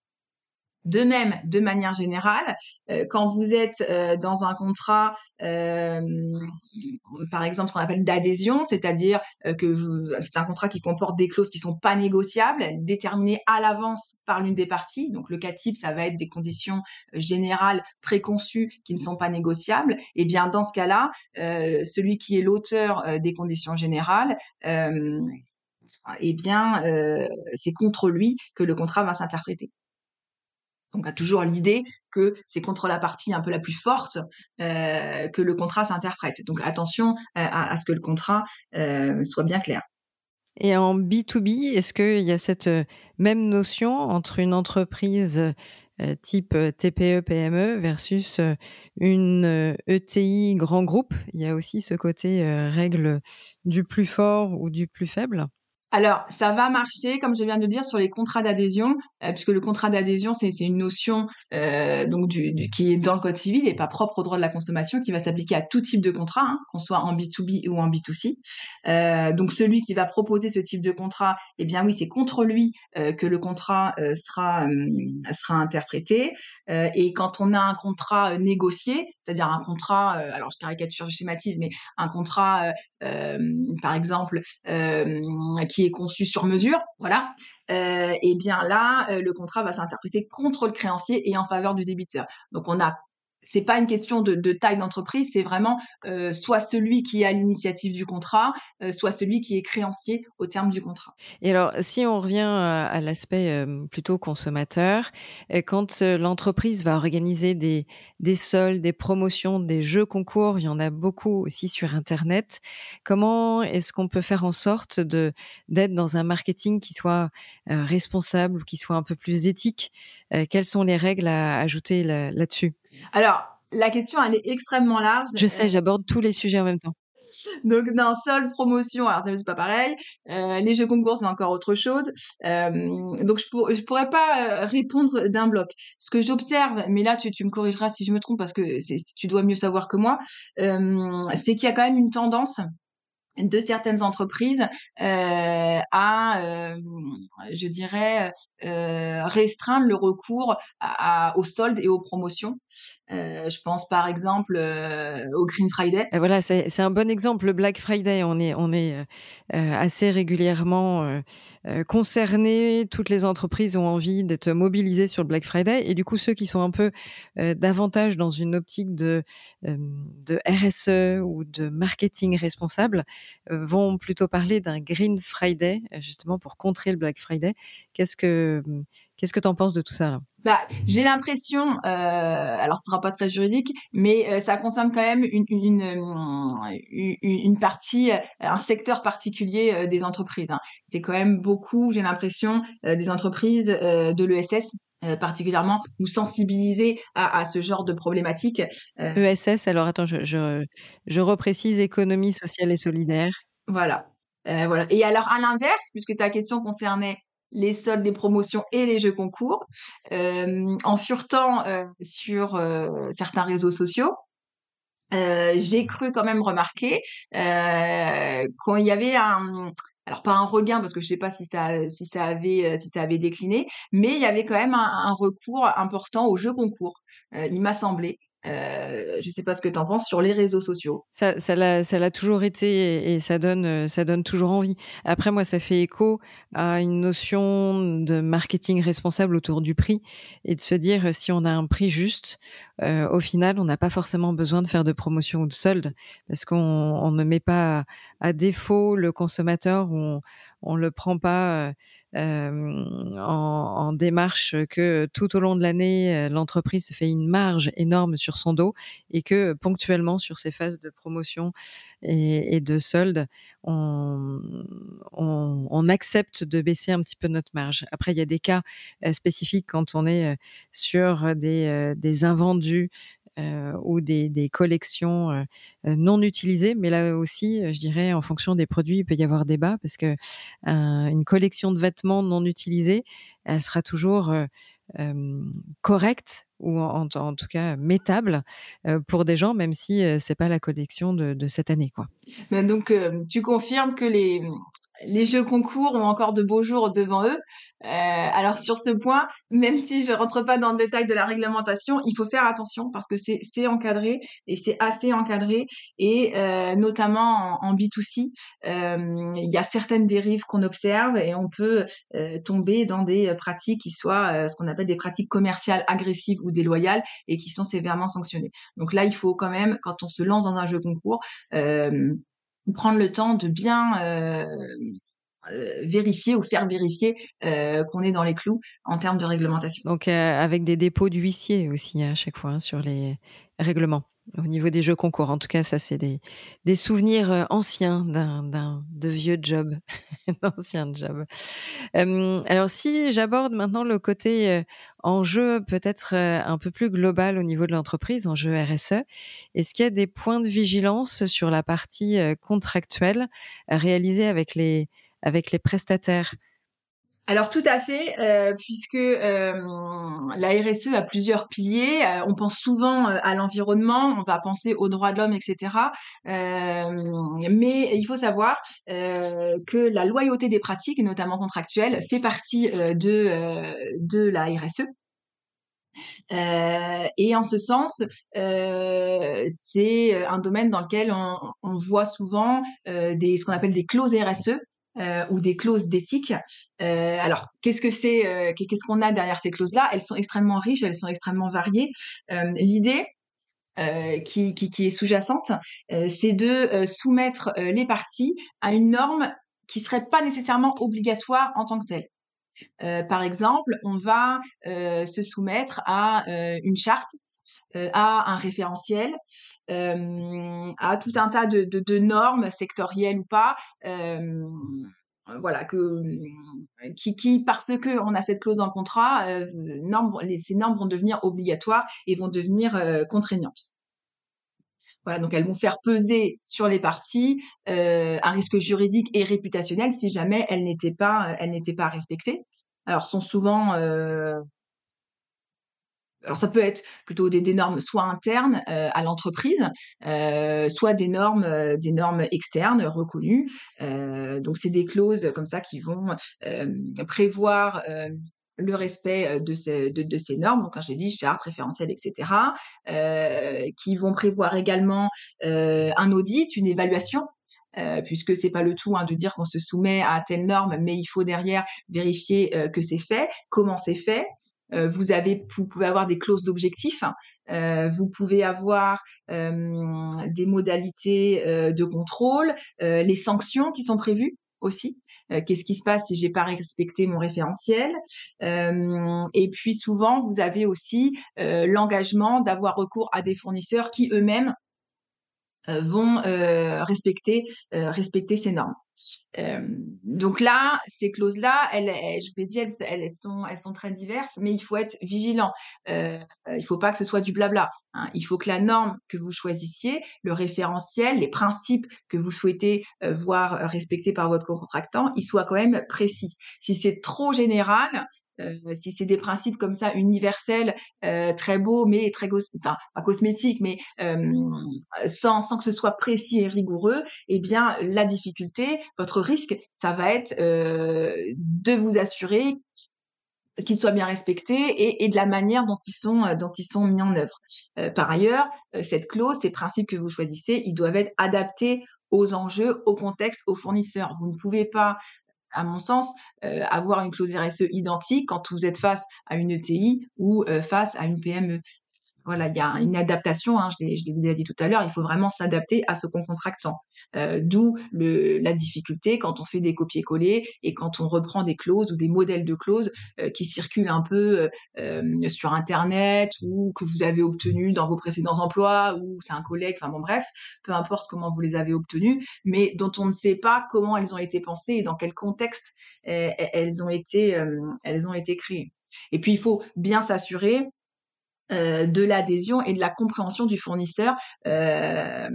De même, de manière générale, euh, quand vous êtes euh, dans un contrat, euh, par exemple, ce qu'on appelle d'adhésion, c'est-à-dire euh, que vous, c'est un contrat qui comporte des clauses qui sont pas négociables, déterminées à l'avance par l'une des parties. Donc, le cas type, ça va être des conditions euh, générales préconçues qui ne sont pas négociables. Et bien, dans ce cas-là, euh, celui qui est l'auteur euh, des conditions générales, euh, eh bien, euh, c'est contre lui que le contrat va s'interpréter. Donc, on a toujours l'idée que c'est contre la partie un peu la plus forte euh, que le contrat s'interprète. Donc, attention à, à ce que le contrat euh, soit bien clair. Et en B deux B, est-ce qu'il y a cette, heu, même notion entre une entreprise, heu, type, heu, T P E-P M E versus, heu, une, heu, E T I grand groupe? Il y a aussi ce côté, heu, règle du plus fort ou du plus faible? Alors, ça va marcher, comme je viens de dire, sur les contrats d'adhésion, euh, puisque le contrat d'adhésion, c'est c'est une notion euh, donc du, du- qui est dans le code civil et pas propre au droit de la consommation, qui va s'appliquer à tout type de contrat, hein, qu'on soit en B deux B ou en B deux C. Euh, donc, celui qui va proposer ce type de contrat, eh bien oui, c'est contre lui euh, que le contrat euh, sera euh, sera interprété. Euh, et quand on a un contrat euh, négocié, c'est-à-dire un contrat, euh, alors je caricature, je schématise, mais un contrat, euh, euh, par exemple, euh, qui est conçu sur mesure, voilà, euh, et bien là, euh, le contrat va s'interpréter contre le créancier et en faveur du débiteur. Donc on a, c'est pas une question de, de taille d'entreprise, c'est vraiment euh, soit celui qui est à l'initiative du contrat, euh, soit celui qui est créancier au terme du contrat. Et alors, si on revient à à l'aspect, hem, plutôt consommateur, heu, quand, heu, l'entreprise va organiser des des soldes, des promotions, des jeux concours, il y en a beaucoup aussi sur internet. Comment est-ce qu'on peut faire en sorte de d'être dans un marketing qui soit, heu, responsable ou qui soit un peu plus éthique? Heu, quelles sont les règles à ajouter là là-dessus? Alors la question elle est extrêmement large. Je Euh, sais, j'aborde tous les sujets en même temps. Donc, non, solde, promotion, alors ça, c'est pas pareil. Euh, les jeux concours, c'est encore autre chose. Euh, donc, je, pour, je pourrais pas euh, répondre d'un bloc. Ce que j'observe, mais là, tu, tu me corrigeras si je me trompe parce que c'est, tu dois mieux savoir que moi, euh, c'est qu'il y a quand même une tendance de certaines entreprises euh, à, euh, je dirais, euh, restreindre le recours à, à- aux soldes et aux promotions. Euh, je pense par exemple euh, au Green Friday. Et voilà, c'est c'est un bon exemple, le Black Friday. On est on est, heu heu, assez régulièrement, heu heu, concernés. Toutes les entreprises ont envie d'être mobilisées sur le Black Friday et du coup, ceux qui sont un peu, heu, davantage dans une optique de, hem, de R S E ou de marketing responsable, heu, vont plutôt parler d'un Green Friday, heu, justement pour contrer le Black Friday. Qu'est-ce que, mmh, qu'est-ce que tu en penses de tout ça, là? Bah, j'ai l'impression, euh, alors ce sera pas très juridique, mais euh, ça concerne quand même une, une, euh, une, une partie, euh, un secteur particulier euh, des entreprises, hein. C'est quand même beaucoup, j'ai l'impression, euh, des entreprises euh, de l'E S S euh, particulièrement, ou sensibilisées à, à ce genre de problématiques. Euh, E S S, alors attends, je je je reprécise, économie sociale et solidaire. Voilà. Euh, voilà. Et alors, à l'inverse, puisque ta question concernait les soldes, les promotions et les jeux concours, euh, en furetant euh, sur euh, certains réseaux sociaux, euh, j'ai cru quand même remarquer euh, qu'il y avait un, Alors pas un regain parce que je sais pas si ça si ça avait, heu, si ça avait décliné, mais il y avait quand même un un recours important aux jeux concours, heu, il m'a semblé. Heu, je sais pas ce que tu en penses sur les réseaux sociaux? Ça ça l'a ça l'a toujours été et et ça donne, heu, ça donne toujours envie. Après moi, ça fait écho à une notion de marketing responsable autour du prix et de se dire, heu, si on a un prix juste, heu, au final, on n'a pas forcément besoin de faire de promotion ou de solde parce qu'on on ne met pas à à défaut le consommateur, on on le prend pas, heu, hem, en en démarche, que tout au long de l'année, heu, l'entreprise se fait une marge énorme sur son dos et que ponctuellement sur ces phases de promotion et et de soldes, on on on accepte de baisser un petit peu notre marge. Après, il y a des cas, heu, spécifiques quand on est, heu, sur des, heu, des invendus, heu, ou des des collections, heu heu, non utilisées. Mais là aussi, heu, je dirais en fonction des produits, il peut y avoir débat parce que, un une collection de vêtements non utilisés, elle sera toujours, heu, hem, correcte ou en en tout cas mettable, heu, pour des gens, même si, heu, c'est pas la collection de de cette année, quoi. Bah, donc, heu, tu confirmes que les, mmh, les jeux concours ont encore de beaux jours devant eux. Heu, alors sur ce point, même si je rentre pas dans le détail de la réglementation, il faut faire attention parce que c'est c'est encadré et c'est assez encadré et heu, notamment en en B deux C, hem, il y a certaines dérives qu'on observe et on peut, heu, tomber dans des, heu, pratiques qui soient, heu, ce qu'on appelle des pratiques commerciales agressives ou déloyales et qui sont sévèrement sanctionnées. Donc là, il faut quand même, quand on se lance dans un jeu concours, hem, prendre le temps de bien, heu heu, vérifier ou faire vérifier, heu, qu'on est dans les clous en termes de réglementation. Donc, heu, avec des dépôts d'huissier aussi hein, à chaque fois, hein, sur les règlements, au niveau des jeux concours. En tout cas, ça, c'est des des souvenirs, heu, anciens d'un d'un de vieux jobs, d'anciens jobs. Hem, alors si j'aborde maintenant le côté, heu, enjeu peut-être, heu, un peu plus global au niveau de l'entreprise, enjeu R S E. Est-ce qu'il y a des points de vigilance sur la partie, heu, contractuelle, réalisée avec les avec les prestataires? Alors tout à fait, heu, puisque, hem, la R S E a plusieurs piliers, heu, on pense souvent, heu, à l'environnement, on va penser aux droits de l'homme et cetera. Hem, mais il faut savoir, heu, que la loyauté des pratiques, notamment contractuelles, fait partie, heu, de, heu, de la R S E. Heu et en ce sens, heu, c'est, heu, un domaine dans lequel on on voit souvent, heu, des ce qu'on appelle des clauses R S E, heu, ou des clauses d'éthique. Heu, alors qu'est-ce que c'est, heu, qu'est qu'est-ce qu'on a derrière ces clauses-là? Elles sont extrêmement riches, elles sont extrêmement variées. Hem, l'idée, heu, qui qui qui est sous-jacente, heu, c'est de, heu, soumettre, heu, les parties à une norme qui serait pas nécessairement obligatoire en tant que telle. Heu, par exemple, on va, heu, se soumettre à, heu, une charte, heu, à un référentiel, hem, à tout un tas de de de normes sectorielles ou pas, hem, voilà que, mmh, qui qui parce qu'on a cette clause dans le contrat, heu, normes les ces normes vont devenir obligatoires et vont devenir, heu, contraignantes. Voilà, donc elles vont faire peser sur les parties, heu, un risque juridique et réputationnel si jamais elles n'étaient pas, heu, elles n'étaient pas respectées. Alors sont souvent, heu alors ça peut être plutôt des des normes soit internes, heu, à l'entreprise, heu, soit des normes, heu, des normes externes reconnues. Heu, donc c'est des clauses comme ça qui vont, hem, prévoir, hem, le respect, heu, de ce de de ces normes. Donc quand je l'ai dit, charte, référentiel et cetera. Heu, qui vont prévoir également, heu, un audit, une évaluation, heu, puisque c'est pas le tout, hein, de dire qu'on se soumet à telle norme, mais il faut derrière vérifier, heu, que c'est fait, comment c'est fait. Heu, vous avez vous pouvez avoir des clauses d'objectifs, heu, vous pouvez avoir, hem, des modalités, heu, de contrôle, heu, les sanctions qui sont prévues aussi. Heu, qu'est-ce qui se passe si j'ai pas respecté mon référentiel? Hem et puis souvent, vous avez aussi, heu, l'engagement d'avoir recours à des fournisseurs qui eux-mêmes, heu, vont, heu, respecter, heu, respecter ces normes. Hem, donc là, ces clauses-là, elles elles je vous l'ai dit, elles elles sont elles sont très diverses, mais il faut être vigilant. Heu, il faut pas que ce soit du blabla, hein. Il faut que la norme que vous choisissiez, le référentiel, les principes que vous souhaitez, heu, voir respectés par votre contractant, ils soient quand même précis. Si c'est trop général, euh, si c'est des principes comme ça universels, euh, très beaux, mais très cos- enfin, pas cosmétiques, mais euh, sans, sans que ce soit précis et rigoureux, eh bien, la difficulté, votre risque, ça va être euh, de vous assurer qu'ils soient bien respectés et, et de la manière dont ils sont euh, dont ils sont mis en œuvre. Euh, par ailleurs, euh, cette clause, ces principes que vous choisissez, ils doivent être adaptés aux enjeux, au contexte, aux fournisseurs. Vous ne pouvez pas, à mon sens, euh, avoir une clause R S E identique quand vous êtes face à une E T I ou euh, face à une P M E. Voilà, il y a une adaptation, hein, je l'ai, je l'ai déjà dit tout à l'heure, il faut vraiment s'adapter à ce concontractant. Euh, d'où le, la difficulté quand on fait des copier-coller et quand on reprend des clauses ou des modèles de clauses euh, qui circulent un peu euh, euh, sur Internet ou que vous avez obtenus dans vos précédents emplois ou c'est un collègue, enfin bon bref, peu importe comment vous les avez obtenus, mais dont on ne sait pas comment elles ont été pensées et dans quel contexte euh, elles ont été, euh, elles ont été créées. Et puis il faut bien s'assurer euh, de l'adhésion et de la compréhension du fournisseur, euh,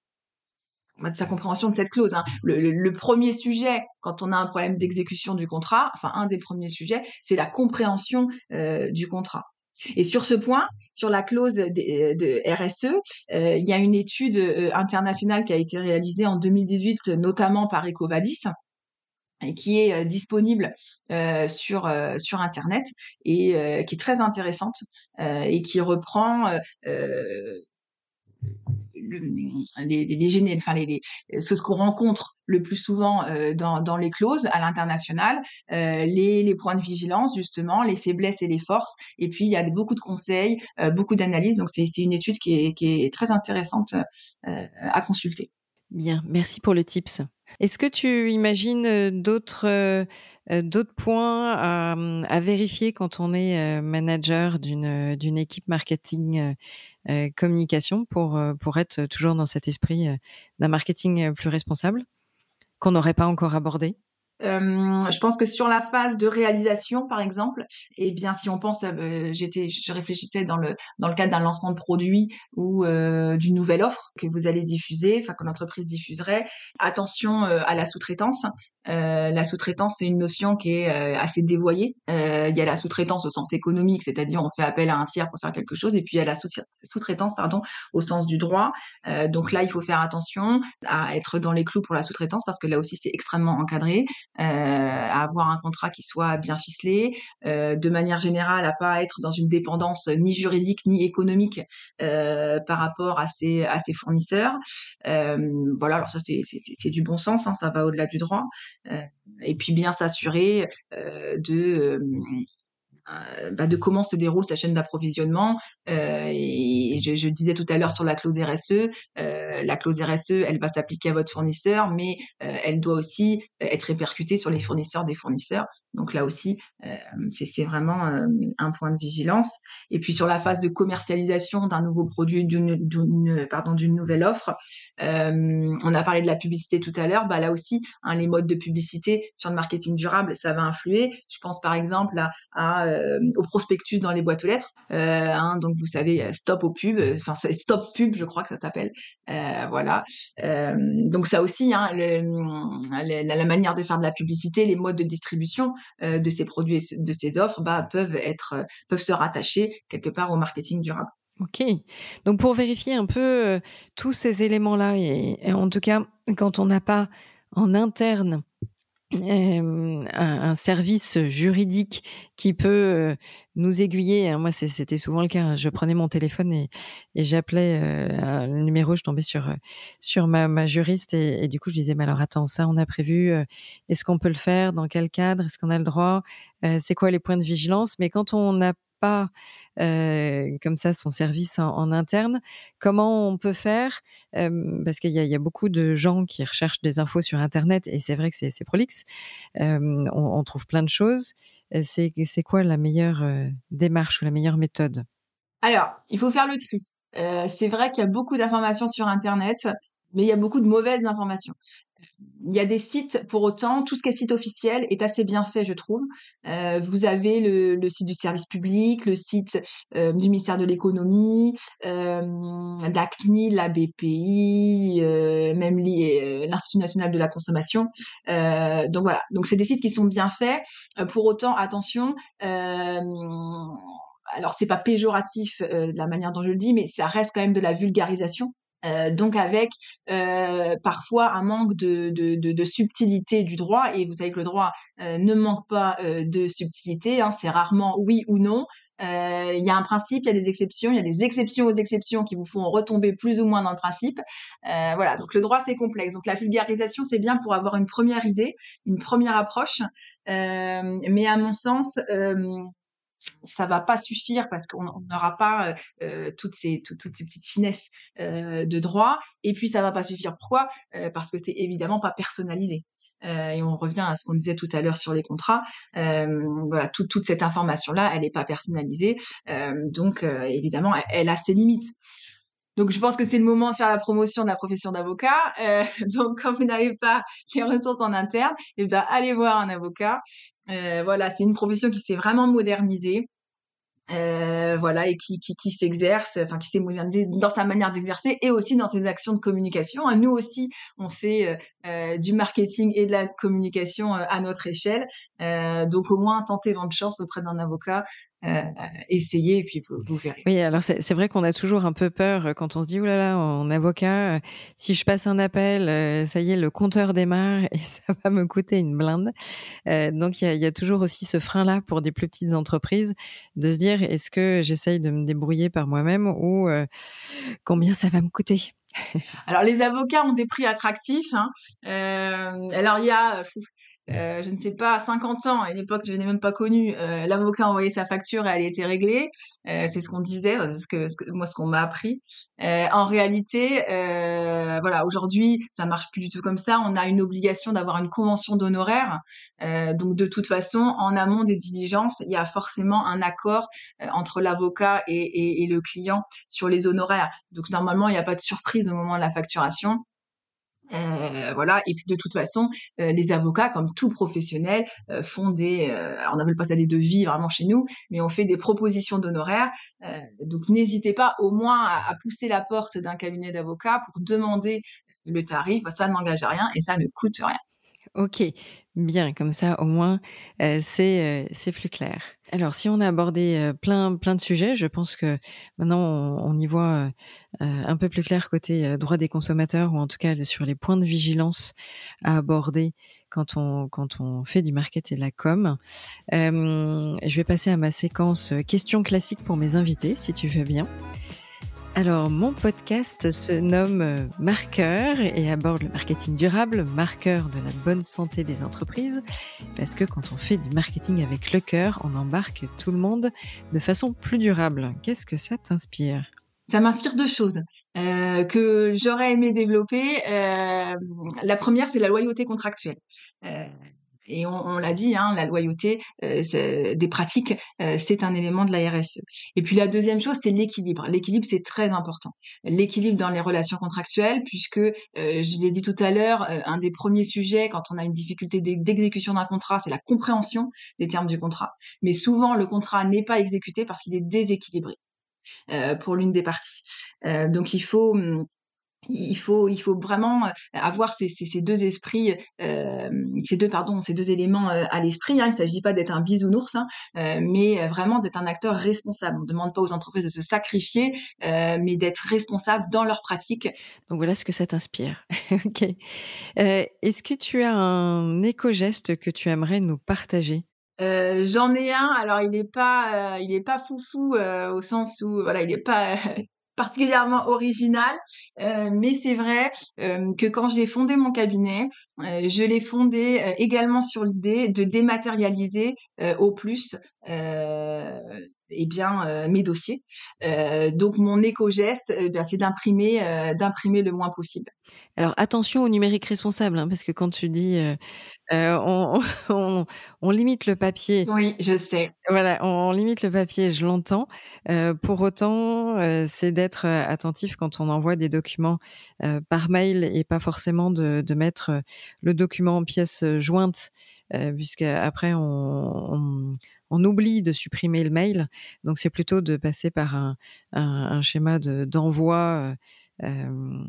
de sa compréhension de cette clause. Hein. Le, le, le premier sujet, quand on a un problème d'exécution du contrat, enfin un des premiers sujets, c'est la compréhension euh, du contrat. Et sur ce point, sur la clause de, de R S E, euh, il y a une étude euh, internationale qui a été réalisée en deux mille dix-huit, notamment par EcoVadis, et qui est euh, disponible euh, sur euh, sur internet et euh, qui est très intéressante euh, et qui reprend euh, euh, le, les, les, les, géné- enfin les, les ce, ce qu'on rencontre le plus souvent euh, dans, dans les clauses à l'international, euh, les, les points de vigilance justement, les faiblesses et les forces, et puis il y a beaucoup de conseils, euh, beaucoup d'analyses, donc c'est, c'est une étude qui est, qui est très intéressante euh, à consulter. Bien, merci pour le tips. Est-ce que tu imagines euh, d'autres euh, euh, d'autres points à, à vérifier quand on est euh, manager d'une d'une équipe marketing euh, euh, communication pour euh, pour être toujours dans cet esprit euh, d'un marketing euh, plus responsable qu'on n'aurait pas encore abordé? Euh, je pense que sur la phase de réalisation, par exemple, eh bien, si on pense, à, euh, j'étais, je réfléchissais dans le dans le cadre d'un lancement de produit ou euh, d'une nouvelle offre que vous allez diffuser, enfin que l'entreprise diffuserait. Attention euh, à la sous-traitance. Euh, la sous-traitance, c'est une notion qui est euh, assez dévoyée. Euh, il y a la sous-traitance au sens économique, c'est-à-dire on fait appel à un tiers pour faire quelque chose, et puis il y a la sous- sous-traitance, pardon, au sens du droit. Euh, donc là, il faut faire attention à être dans les clous pour la sous-traitance parce que là aussi, c'est extrêmement encadré. Euh, à avoir un contrat qui soit bien ficelé, euh, de manière générale à pas être dans une dépendance ni juridique ni économique euh, par rapport à ses à ses fournisseurs. Euh, voilà, alors ça c'est c'est c'est du bon sens, hein, ça va au-delà du droit. Euh, et puis bien s'assurer euh, de euh, euh, bah, de comment se déroule sa chaîne d'approvisionnement. Euh, et je, je disais tout à l'heure sur la clause R S E, euh, la clause R S E, elle va s'appliquer à votre fournisseur, mais euh, elle doit aussi être répercutée sur les fournisseurs des fournisseurs. Donc là aussi, euh, c'est, c'est vraiment euh, un point de vigilance. Et puis sur la phase de commercialisation d'un nouveau produit, d'une, d'une pardon, d'une nouvelle offre, euh, on a parlé de la publicité tout à l'heure. Bah là aussi, hein, les modes de publicité sur le marketing durable, ça va influer. Je pense par exemple à, à euh, au prospectus dans les boîtes aux lettres. Euh, hein, donc vous savez, stop aux pubs, enfin c'est stop pub, je crois que ça s'appelle. Euh, voilà. Euh, donc ça aussi, hein, le, la, la manière de faire de la publicité, les modes de distribution euh, de ces produits et de ces offres, bah, peuvent être, peuvent se rattacher quelque part au marketing durable. OK. Donc pour vérifier un peu euh, tous ces éléments-là et, et en tout cas quand on n'a pas en interne Hem, un un service juridique qui peut, heu, nous aiguiller, hein. Moi, c'est c'était souvent le cas, hein. Je prenais mon téléphone et et j'appelais, heu, un numéro, je tombais sur, heu, sur ma ma juriste et et du coup, je disais: «Mais alors attends, ça on a prévu, heu, est-ce qu'on peut le faire? Dans quel cadre? Est-ce qu'on a le droit? Heu, c'est quoi les points de vigilance?» Mais quand on n'a pas, heu, comme ça son service en en interne, comment on peut faire? Hem, parce qu'il y a il y a beaucoup de gens qui recherchent des infos sur internet et c'est vrai que c'est c'est prolixe. Hem, on on trouve plein de choses. Heu, c'est c'est quoi la meilleure, heu, démarche ou la meilleure méthode? Alors, il faut faire le tri. Euh, c'est vrai qu'il y a beaucoup d'informations sur Internet, mais il y a beaucoup de mauvaises informations. Il y a des sites, pour autant, tout ce qui est site officiel est assez bien fait, je trouve. Euh, vous avez le, le site du service public, le site euh, du ministère de l'économie, euh, de la C N I L, la B P I, euh, même l'I- euh, l'Institut national de la consommation. Euh, donc voilà, donc c'est des sites qui sont bien faits. Euh, pour autant, attention. Euh, alors c'est pas péjoratif euh, de la manière dont je le dis, mais ça reste quand même de la vulgarisation. Euh, donc avec euh, parfois un manque de, de, de, de subtilité du droit, et vous savez que le droit euh, ne manque pas euh, de subtilité, hein, c'est rarement oui ou non. Euh, Il y a un principe, il y a des exceptions, il y a des exceptions aux exceptions qui vous font retomber plus ou moins dans le principe. Euh, voilà, donc le droit c'est complexe. Donc la vulgarisation c'est bien pour avoir une première idée, une première approche, euh, mais à mon sens euh, ça va pas suffire parce qu'on on n'aura pas euh, toutes ces tout- toutes ces petites finesses euh, de droit, et puis ça va pas suffire. Pourquoi? Euh, parce que c'est évidemment pas personnalisé. Euh, et on revient à ce qu'on disait tout à l'heure sur les contrats. Euh, voilà, toute toute cette information là, elle n'est pas personnalisée, euh, donc euh, évidemment elle, elle a ses limites. Donc, je pense que c'est le moment de faire la promotion de la profession d'avocat. Euh, donc, quand vous n'avez pas les ressources en interne, eh ben, allez voir un avocat. Euh, voilà, c'est une profession qui s'est vraiment modernisée. Euh, voilà, et qui, qui, qui s'exerce, enfin qui s'est modernisé dans sa manière d'exercer et aussi dans ses actions de communication. Nous aussi, on fait euh, euh, du marketing et de la communication euh, à notre échelle. Euh, donc au moins, tentez votre chance auprès d'un avocat, euh, essayez et puis vous, vous verrez. Oui, alors c'est c'est vrai qu'on a toujours un peu peur euh, quand on se dit: «Ouh là là, en avocat, heu, si je passe un appel, heu, ça y est, le compteur démarre et ça va me coûter une blinde». Heu, donc il y a il y a toujours aussi ce frein-là pour des plus petites entreprises, de se dire: «Est-ce que j'essaye de me débrouiller par moi-même ou heu, combien ça va me coûter?» Alors les avocats ont des prix attractifs, hein. Euh, alors il y a, fou, euh, je ne sais pas, cinquante ans, à une époque je n'ai même pas connu, euh, l'avocat envoyait sa facture et elle était réglée. Euh, c'est ce qu'on disait, c'est ce que, ce que- moi ce qu'on m'a appris. Euh, en réalité, euh, voilà, aujourd'hui ça marche plus du tout comme ça. On a une obligation d'avoir une convention d'honoraires. Euh, donc de toute façon, en amont des diligences, il y a forcément un accord euh, entre l'avocat et, et, et le client sur les honoraires. Donc normalement, il n'y a pas de surprise au moment de la facturation. Euh, voilà. Et puis de toute façon, euh, les avocats, comme tout professionnel, euh, font des, euh, alors on n'appelle pas ça des devis vraiment chez nous, mais on fait des propositions d'honoraires. Euh, donc n'hésitez pas au moins à, à pousser la porte d'un cabinet d'avocats pour demander le tarif. Ça n'engage à rien et ça ne coûte rien. OK, bien, comme ça au moins, heu, c'est, heu, c'est plus clair. Alors si on a abordé, heu, plein plein de sujets, je pense que maintenant on on y voit, heu heu, un peu plus clair côté, heu, droit des consommateurs ou en tout cas sur les points de vigilance à aborder quand on quand on fait du market et de la com. Hem, je vais passer à ma séquence, heu, questions classiques pour mes invités, si tu veux bien. Alors, mon podcast se nomme euh, Marqueur et aborde le marketing durable, marqueur de la bonne santé des entreprises, parce que quand on fait du marketing avec le cœur, on embarque tout le monde de façon plus durable. Qu'est-ce que ça t'inspire? Ça m'inspire deux choses euh, que j'aurais aimé développer. Euh, la première, c'est la loyauté contractuelle. Euh, et on, on l'a dit, hein, la loyauté euh, c'est- des pratiques, euh, c'est un élément de la R S E. Et puis la deuxième chose, c'est l'équilibre. L'équilibre, c'est très important. L'équilibre dans les relations contractuelles, puisque, euh, je l'ai dit tout à l'heure, euh, un des premiers sujets quand on a une difficulté d'e- d'exécution d'un contrat, c'est la compréhension des termes du contrat. Mais souvent, le contrat n'est pas exécuté parce qu'il est déséquilibré euh, pour l'une des parties. Euh, donc il faut hum, il faut il faut vraiment euh, avoir ces, ces, ces deux esprits, euh, ces deux pardon, ces deux éléments euh, à l'esprit. Hein. Il ne s'agit pas d'être un bisounours, hein, euh, mais vraiment d'être un acteur responsable. On ne demande pas aux entreprises de se sacrifier, euh, mais d'être responsable dans leurs pratiques. Donc voilà ce que ça t'inspire. OK. Euh, est-ce que tu as un éco-geste que tu aimerais nous partager? Euh, j'en ai un. Alors il n'est pas, euh, il est pas foufou euh, au sens où voilà, il n'est pas particulièrement original, euh, mais c'est vrai euh, que quand j'ai fondé mon cabinet, euh, je l'ai fondé euh, également sur l'idée de dématérialiser euh, au plus euh, eh bien, heu, mes dossiers. Heu, donc mon éco-geste, eh bien, c'est d'imprimer, heu, d'imprimer le moins possible. Alors attention au numérique responsable, hein, parce que quand tu dis, heu heu, on on on limite le papier. Oui, je sais. Voilà, on limite le papier, je l'entends. Heu, pour autant, heu, c'est d'être, heu, attentif quand on envoie des documents, heu, par mail et pas forcément de de mettre, heu, le document en pièces, heu, jointes, heu, puisqu'après on on on oublie de supprimer le mail. Donc c'est plutôt de passer par un un un schéma de d'envoi, heu, hem,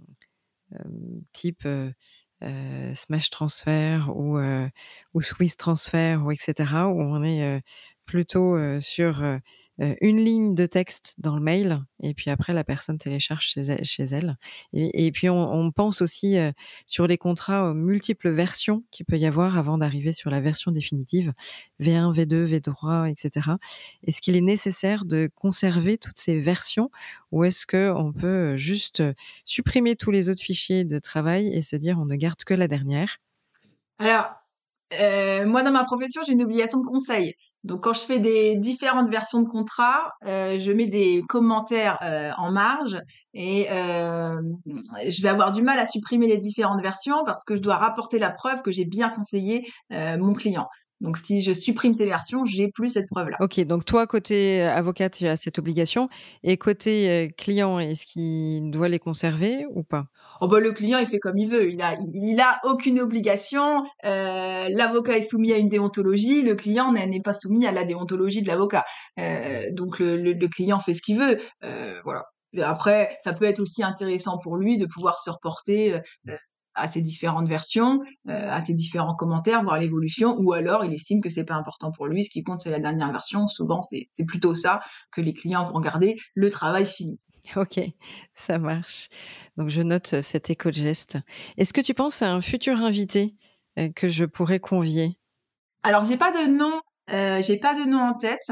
hem, type, heu heu, Smash Transfer ou heu, ou Swiss Transfer ou et cetera, où on est, heu, plutôt, heu, sur, heu heu, une ligne de texte dans le mail et puis après la personne télécharge chez elle chez elle et et puis on on pense aussi, heu, sur les contrats aux multiples versions qu'il peut y avoir avant d'arriver sur la version définitive, V un, V deux, V trois et cetera. Est-ce qu'il est nécessaire de conserver toutes ces versions ou est-ce qu'on peut, heu, juste, heu, supprimer tous les autres fichiers de travail et se dire: «On ne garde que la dernière»? Alors, heu, moi, dans ma profession, j'ai une obligation de conseil. Donc quand je fais des différentes versions de contrat, heu, je mets des commentaires, heu, en marge et hem, je vais avoir du mal à supprimer les différentes versions parce que je dois rapporter la preuve que j'ai bien conseillé, heu, mon client. Donc si je supprime ces versions, j'ai plus cette preuve-là. OK, donc toi, côté, heu, avocat, tu as cette obligation et côté, heu, client, est-ce qu'il doit les conserver ou pas? Oh bah, le client, il fait comme il veut. Il a il a aucune obligation. Heu, l'avocat est soumis à une déontologie. Le client n'est n'est pas soumis à la déontologie de l'avocat. Heu, donc le le le client fait ce qu'il veut. Heu, voilà. Et après, ça peut être aussi intéressant pour lui de pouvoir se reporter, heu heu, à ces différentes versions, heu, à ces différents commentaires, voir l'évolution ou alors il estime que c'est pas important pour lui. Ce qui compte, c'est la dernière version. Souvent, c'est c'est plutôt ça que les clients vont regarder, le travail fini. OK, ça marche. Donc je note, heu, cet éco-geste. Est-ce que tu penses à un futur invité, heu, que je pourrais convier? Alors j'ai pas de nom, heu, j'ai pas de nom en tête,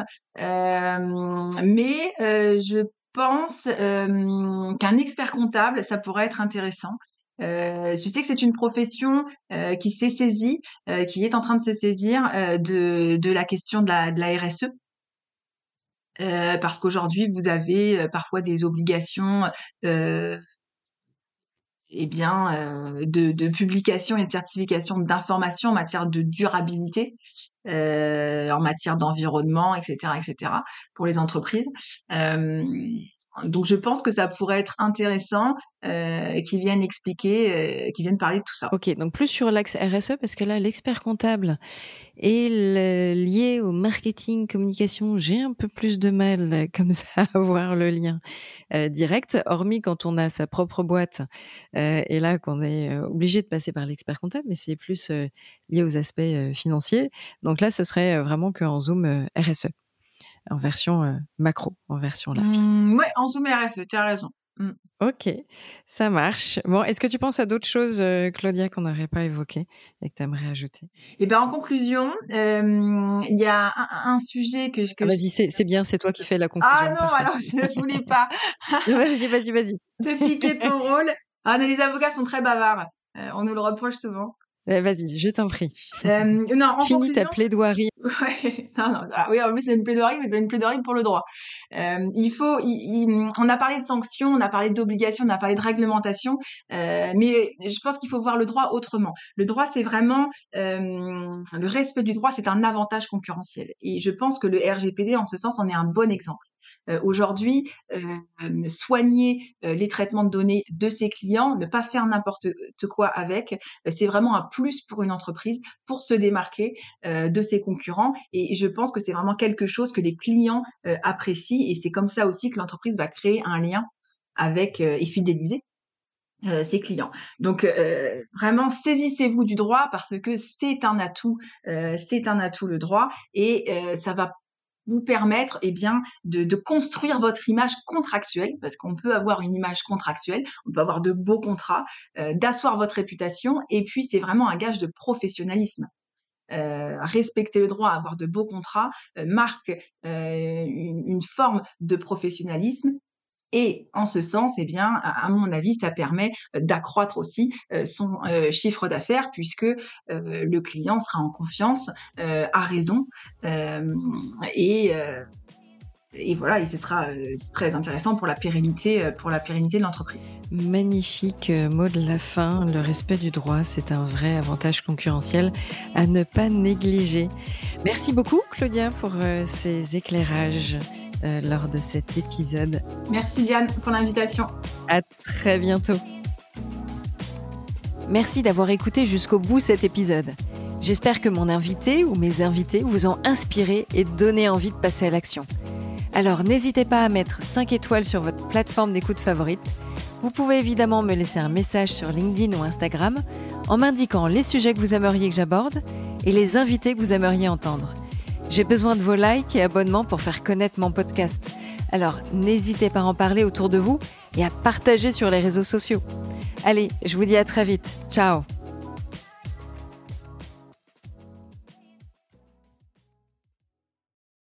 hem, mais heu, je pense, hem, qu'un expert comptable, ça pourrait être intéressant. Heu, je sais que c'est une profession, heu, qui s'est saisie, heu, qui est en train de se saisir, heu, de de la question de la de la R S E. Heu, parce qu'aujourd'hui vous avez, heu, parfois des obligations, heu et bien, heu, de de publication et de certification d'informations en matière de durabilité, heu, en matière d'environnement et cetera et cetera, pour les entreprises. Hem, donc je pense que ça pourrait être intéressant, heu, qu'ils viennent expliquer, heu, qu'ils viennent parler de tout ça. OK, donc plus sur l'axe R S E parce que là, l'expert comptable et le lié au marketing, communication, j'ai un peu plus de mal, heu, comme ça à voir le lien, heu, direct. Hormis quand on a sa propre boîte, heu et là qu'on est, heu, obligé de passer par l'expert comptable, mais c'est plus, heu, lié aux aspects, heu, financiers. Donc là, ce serait, heu, vraiment qu'en zoom, heu, R S E, en version, heu, macro, en version large. Mmh, ouais, en zoom R S E, tu as raison. Mmh. OK, ça marche. Bon, est-ce que tu penses à d'autres choses, heu, Claudia, qu'on n'aurait pas évoquées et que tu aimerais ajouter? Et ben, en conclusion, hem, il y a un un sujet que j Ah que j vas-y, c'est c'est bien, c'est toi qui fais la ah conclusion, non, parfait. alors je voulais pas Vas-y, vas-y, vas-y. te piquer ton rôle. Ah mais les avocats sont très bavards, heu, on nous le reproche souvent. Heu, vas-y, je t'en prie. Hem, non, en Finis ta conclusion, ce plaidoirie. ouais, non, non, ah oui, en plus, c'est une plaidoirie, mais c'est une plaidoirie pour le droit. Hem, il faut il il mmh, on a parlé de sanctions, on a parlé d'obligations, on a parlé de réglementation, heu, mais je pense qu'il faut voir le droit autrement. Le droit, c'est vraiment, hem, le respect du droit, c'est un avantage concurrentiel et je pense que le R G P D, en ce sens, en est un bon exemple. Heu, aujourd'hui, hem, soigner, heu, les traitements de données de ses clients, ne pas faire n'importe quoi avec, heu, c'est vraiment un plus pour une entreprise, pour se démarquer, heu, de ses concurrents et je pense que c'est vraiment quelque chose que les clients, heu, apprécient et c'est comme ça aussi que l'entreprise va créer un lien avec, heu et fidéliser, heu, ses clients. Donc heu, vraiment saisissez-vous du droit parce que c'est un atout, heu, c'est un atout le droit et heu, ça va vous permettre, eh bien, de de construire votre image contractuelle, parce qu'on peut avoir une image contractuelle, on peut avoir de beaux contrats, heu, d'asseoir votre réputation et puis c'est vraiment un gage de professionnalisme. Heu, respecter le droit, avoir de beaux contrats, heu, marque, heu, une une forme de professionnalisme et en ce sens, eh bien, à à mon avis, ça permet, heu, d'accroître aussi, heu, son, heu, chiffre d'affaires puisque, heu, le client sera en confiance, heu, a raison, hem et heu et voilà, et ce sera euh, très intéressant pour la pérennité, euh, pour la pérennité de l'entreprise. Magnifique euh, mot de la fin, le respect du droit, c'est un vrai avantage concurrentiel à ne pas négliger. Merci beaucoup Claudia pour euh, ces éclairages euh, lors de cet épisode. Merci Diane pour l'invitation. À très bientôt. Merci d'avoir écouté jusqu'au bout cet épisode. J'espère que mon invité ou mes invités vous ont inspiré et donné envie de passer à l'action. Alors n'hésitez pas à mettre cinq étoiles sur votre plateforme d'écoute favorite. Vous pouvez évidemment me laisser un message sur LinkedIn ou Instagram en m'indiquant les sujets que vous aimeriez que j'aborde et les invités que vous aimeriez entendre. J'ai besoin de vos likes et abonnements pour faire connaître mon podcast. Alors n'hésitez pas à en parler autour de vous et à partager sur les réseaux sociaux. Allez, je vous dis à très vite. Ciao!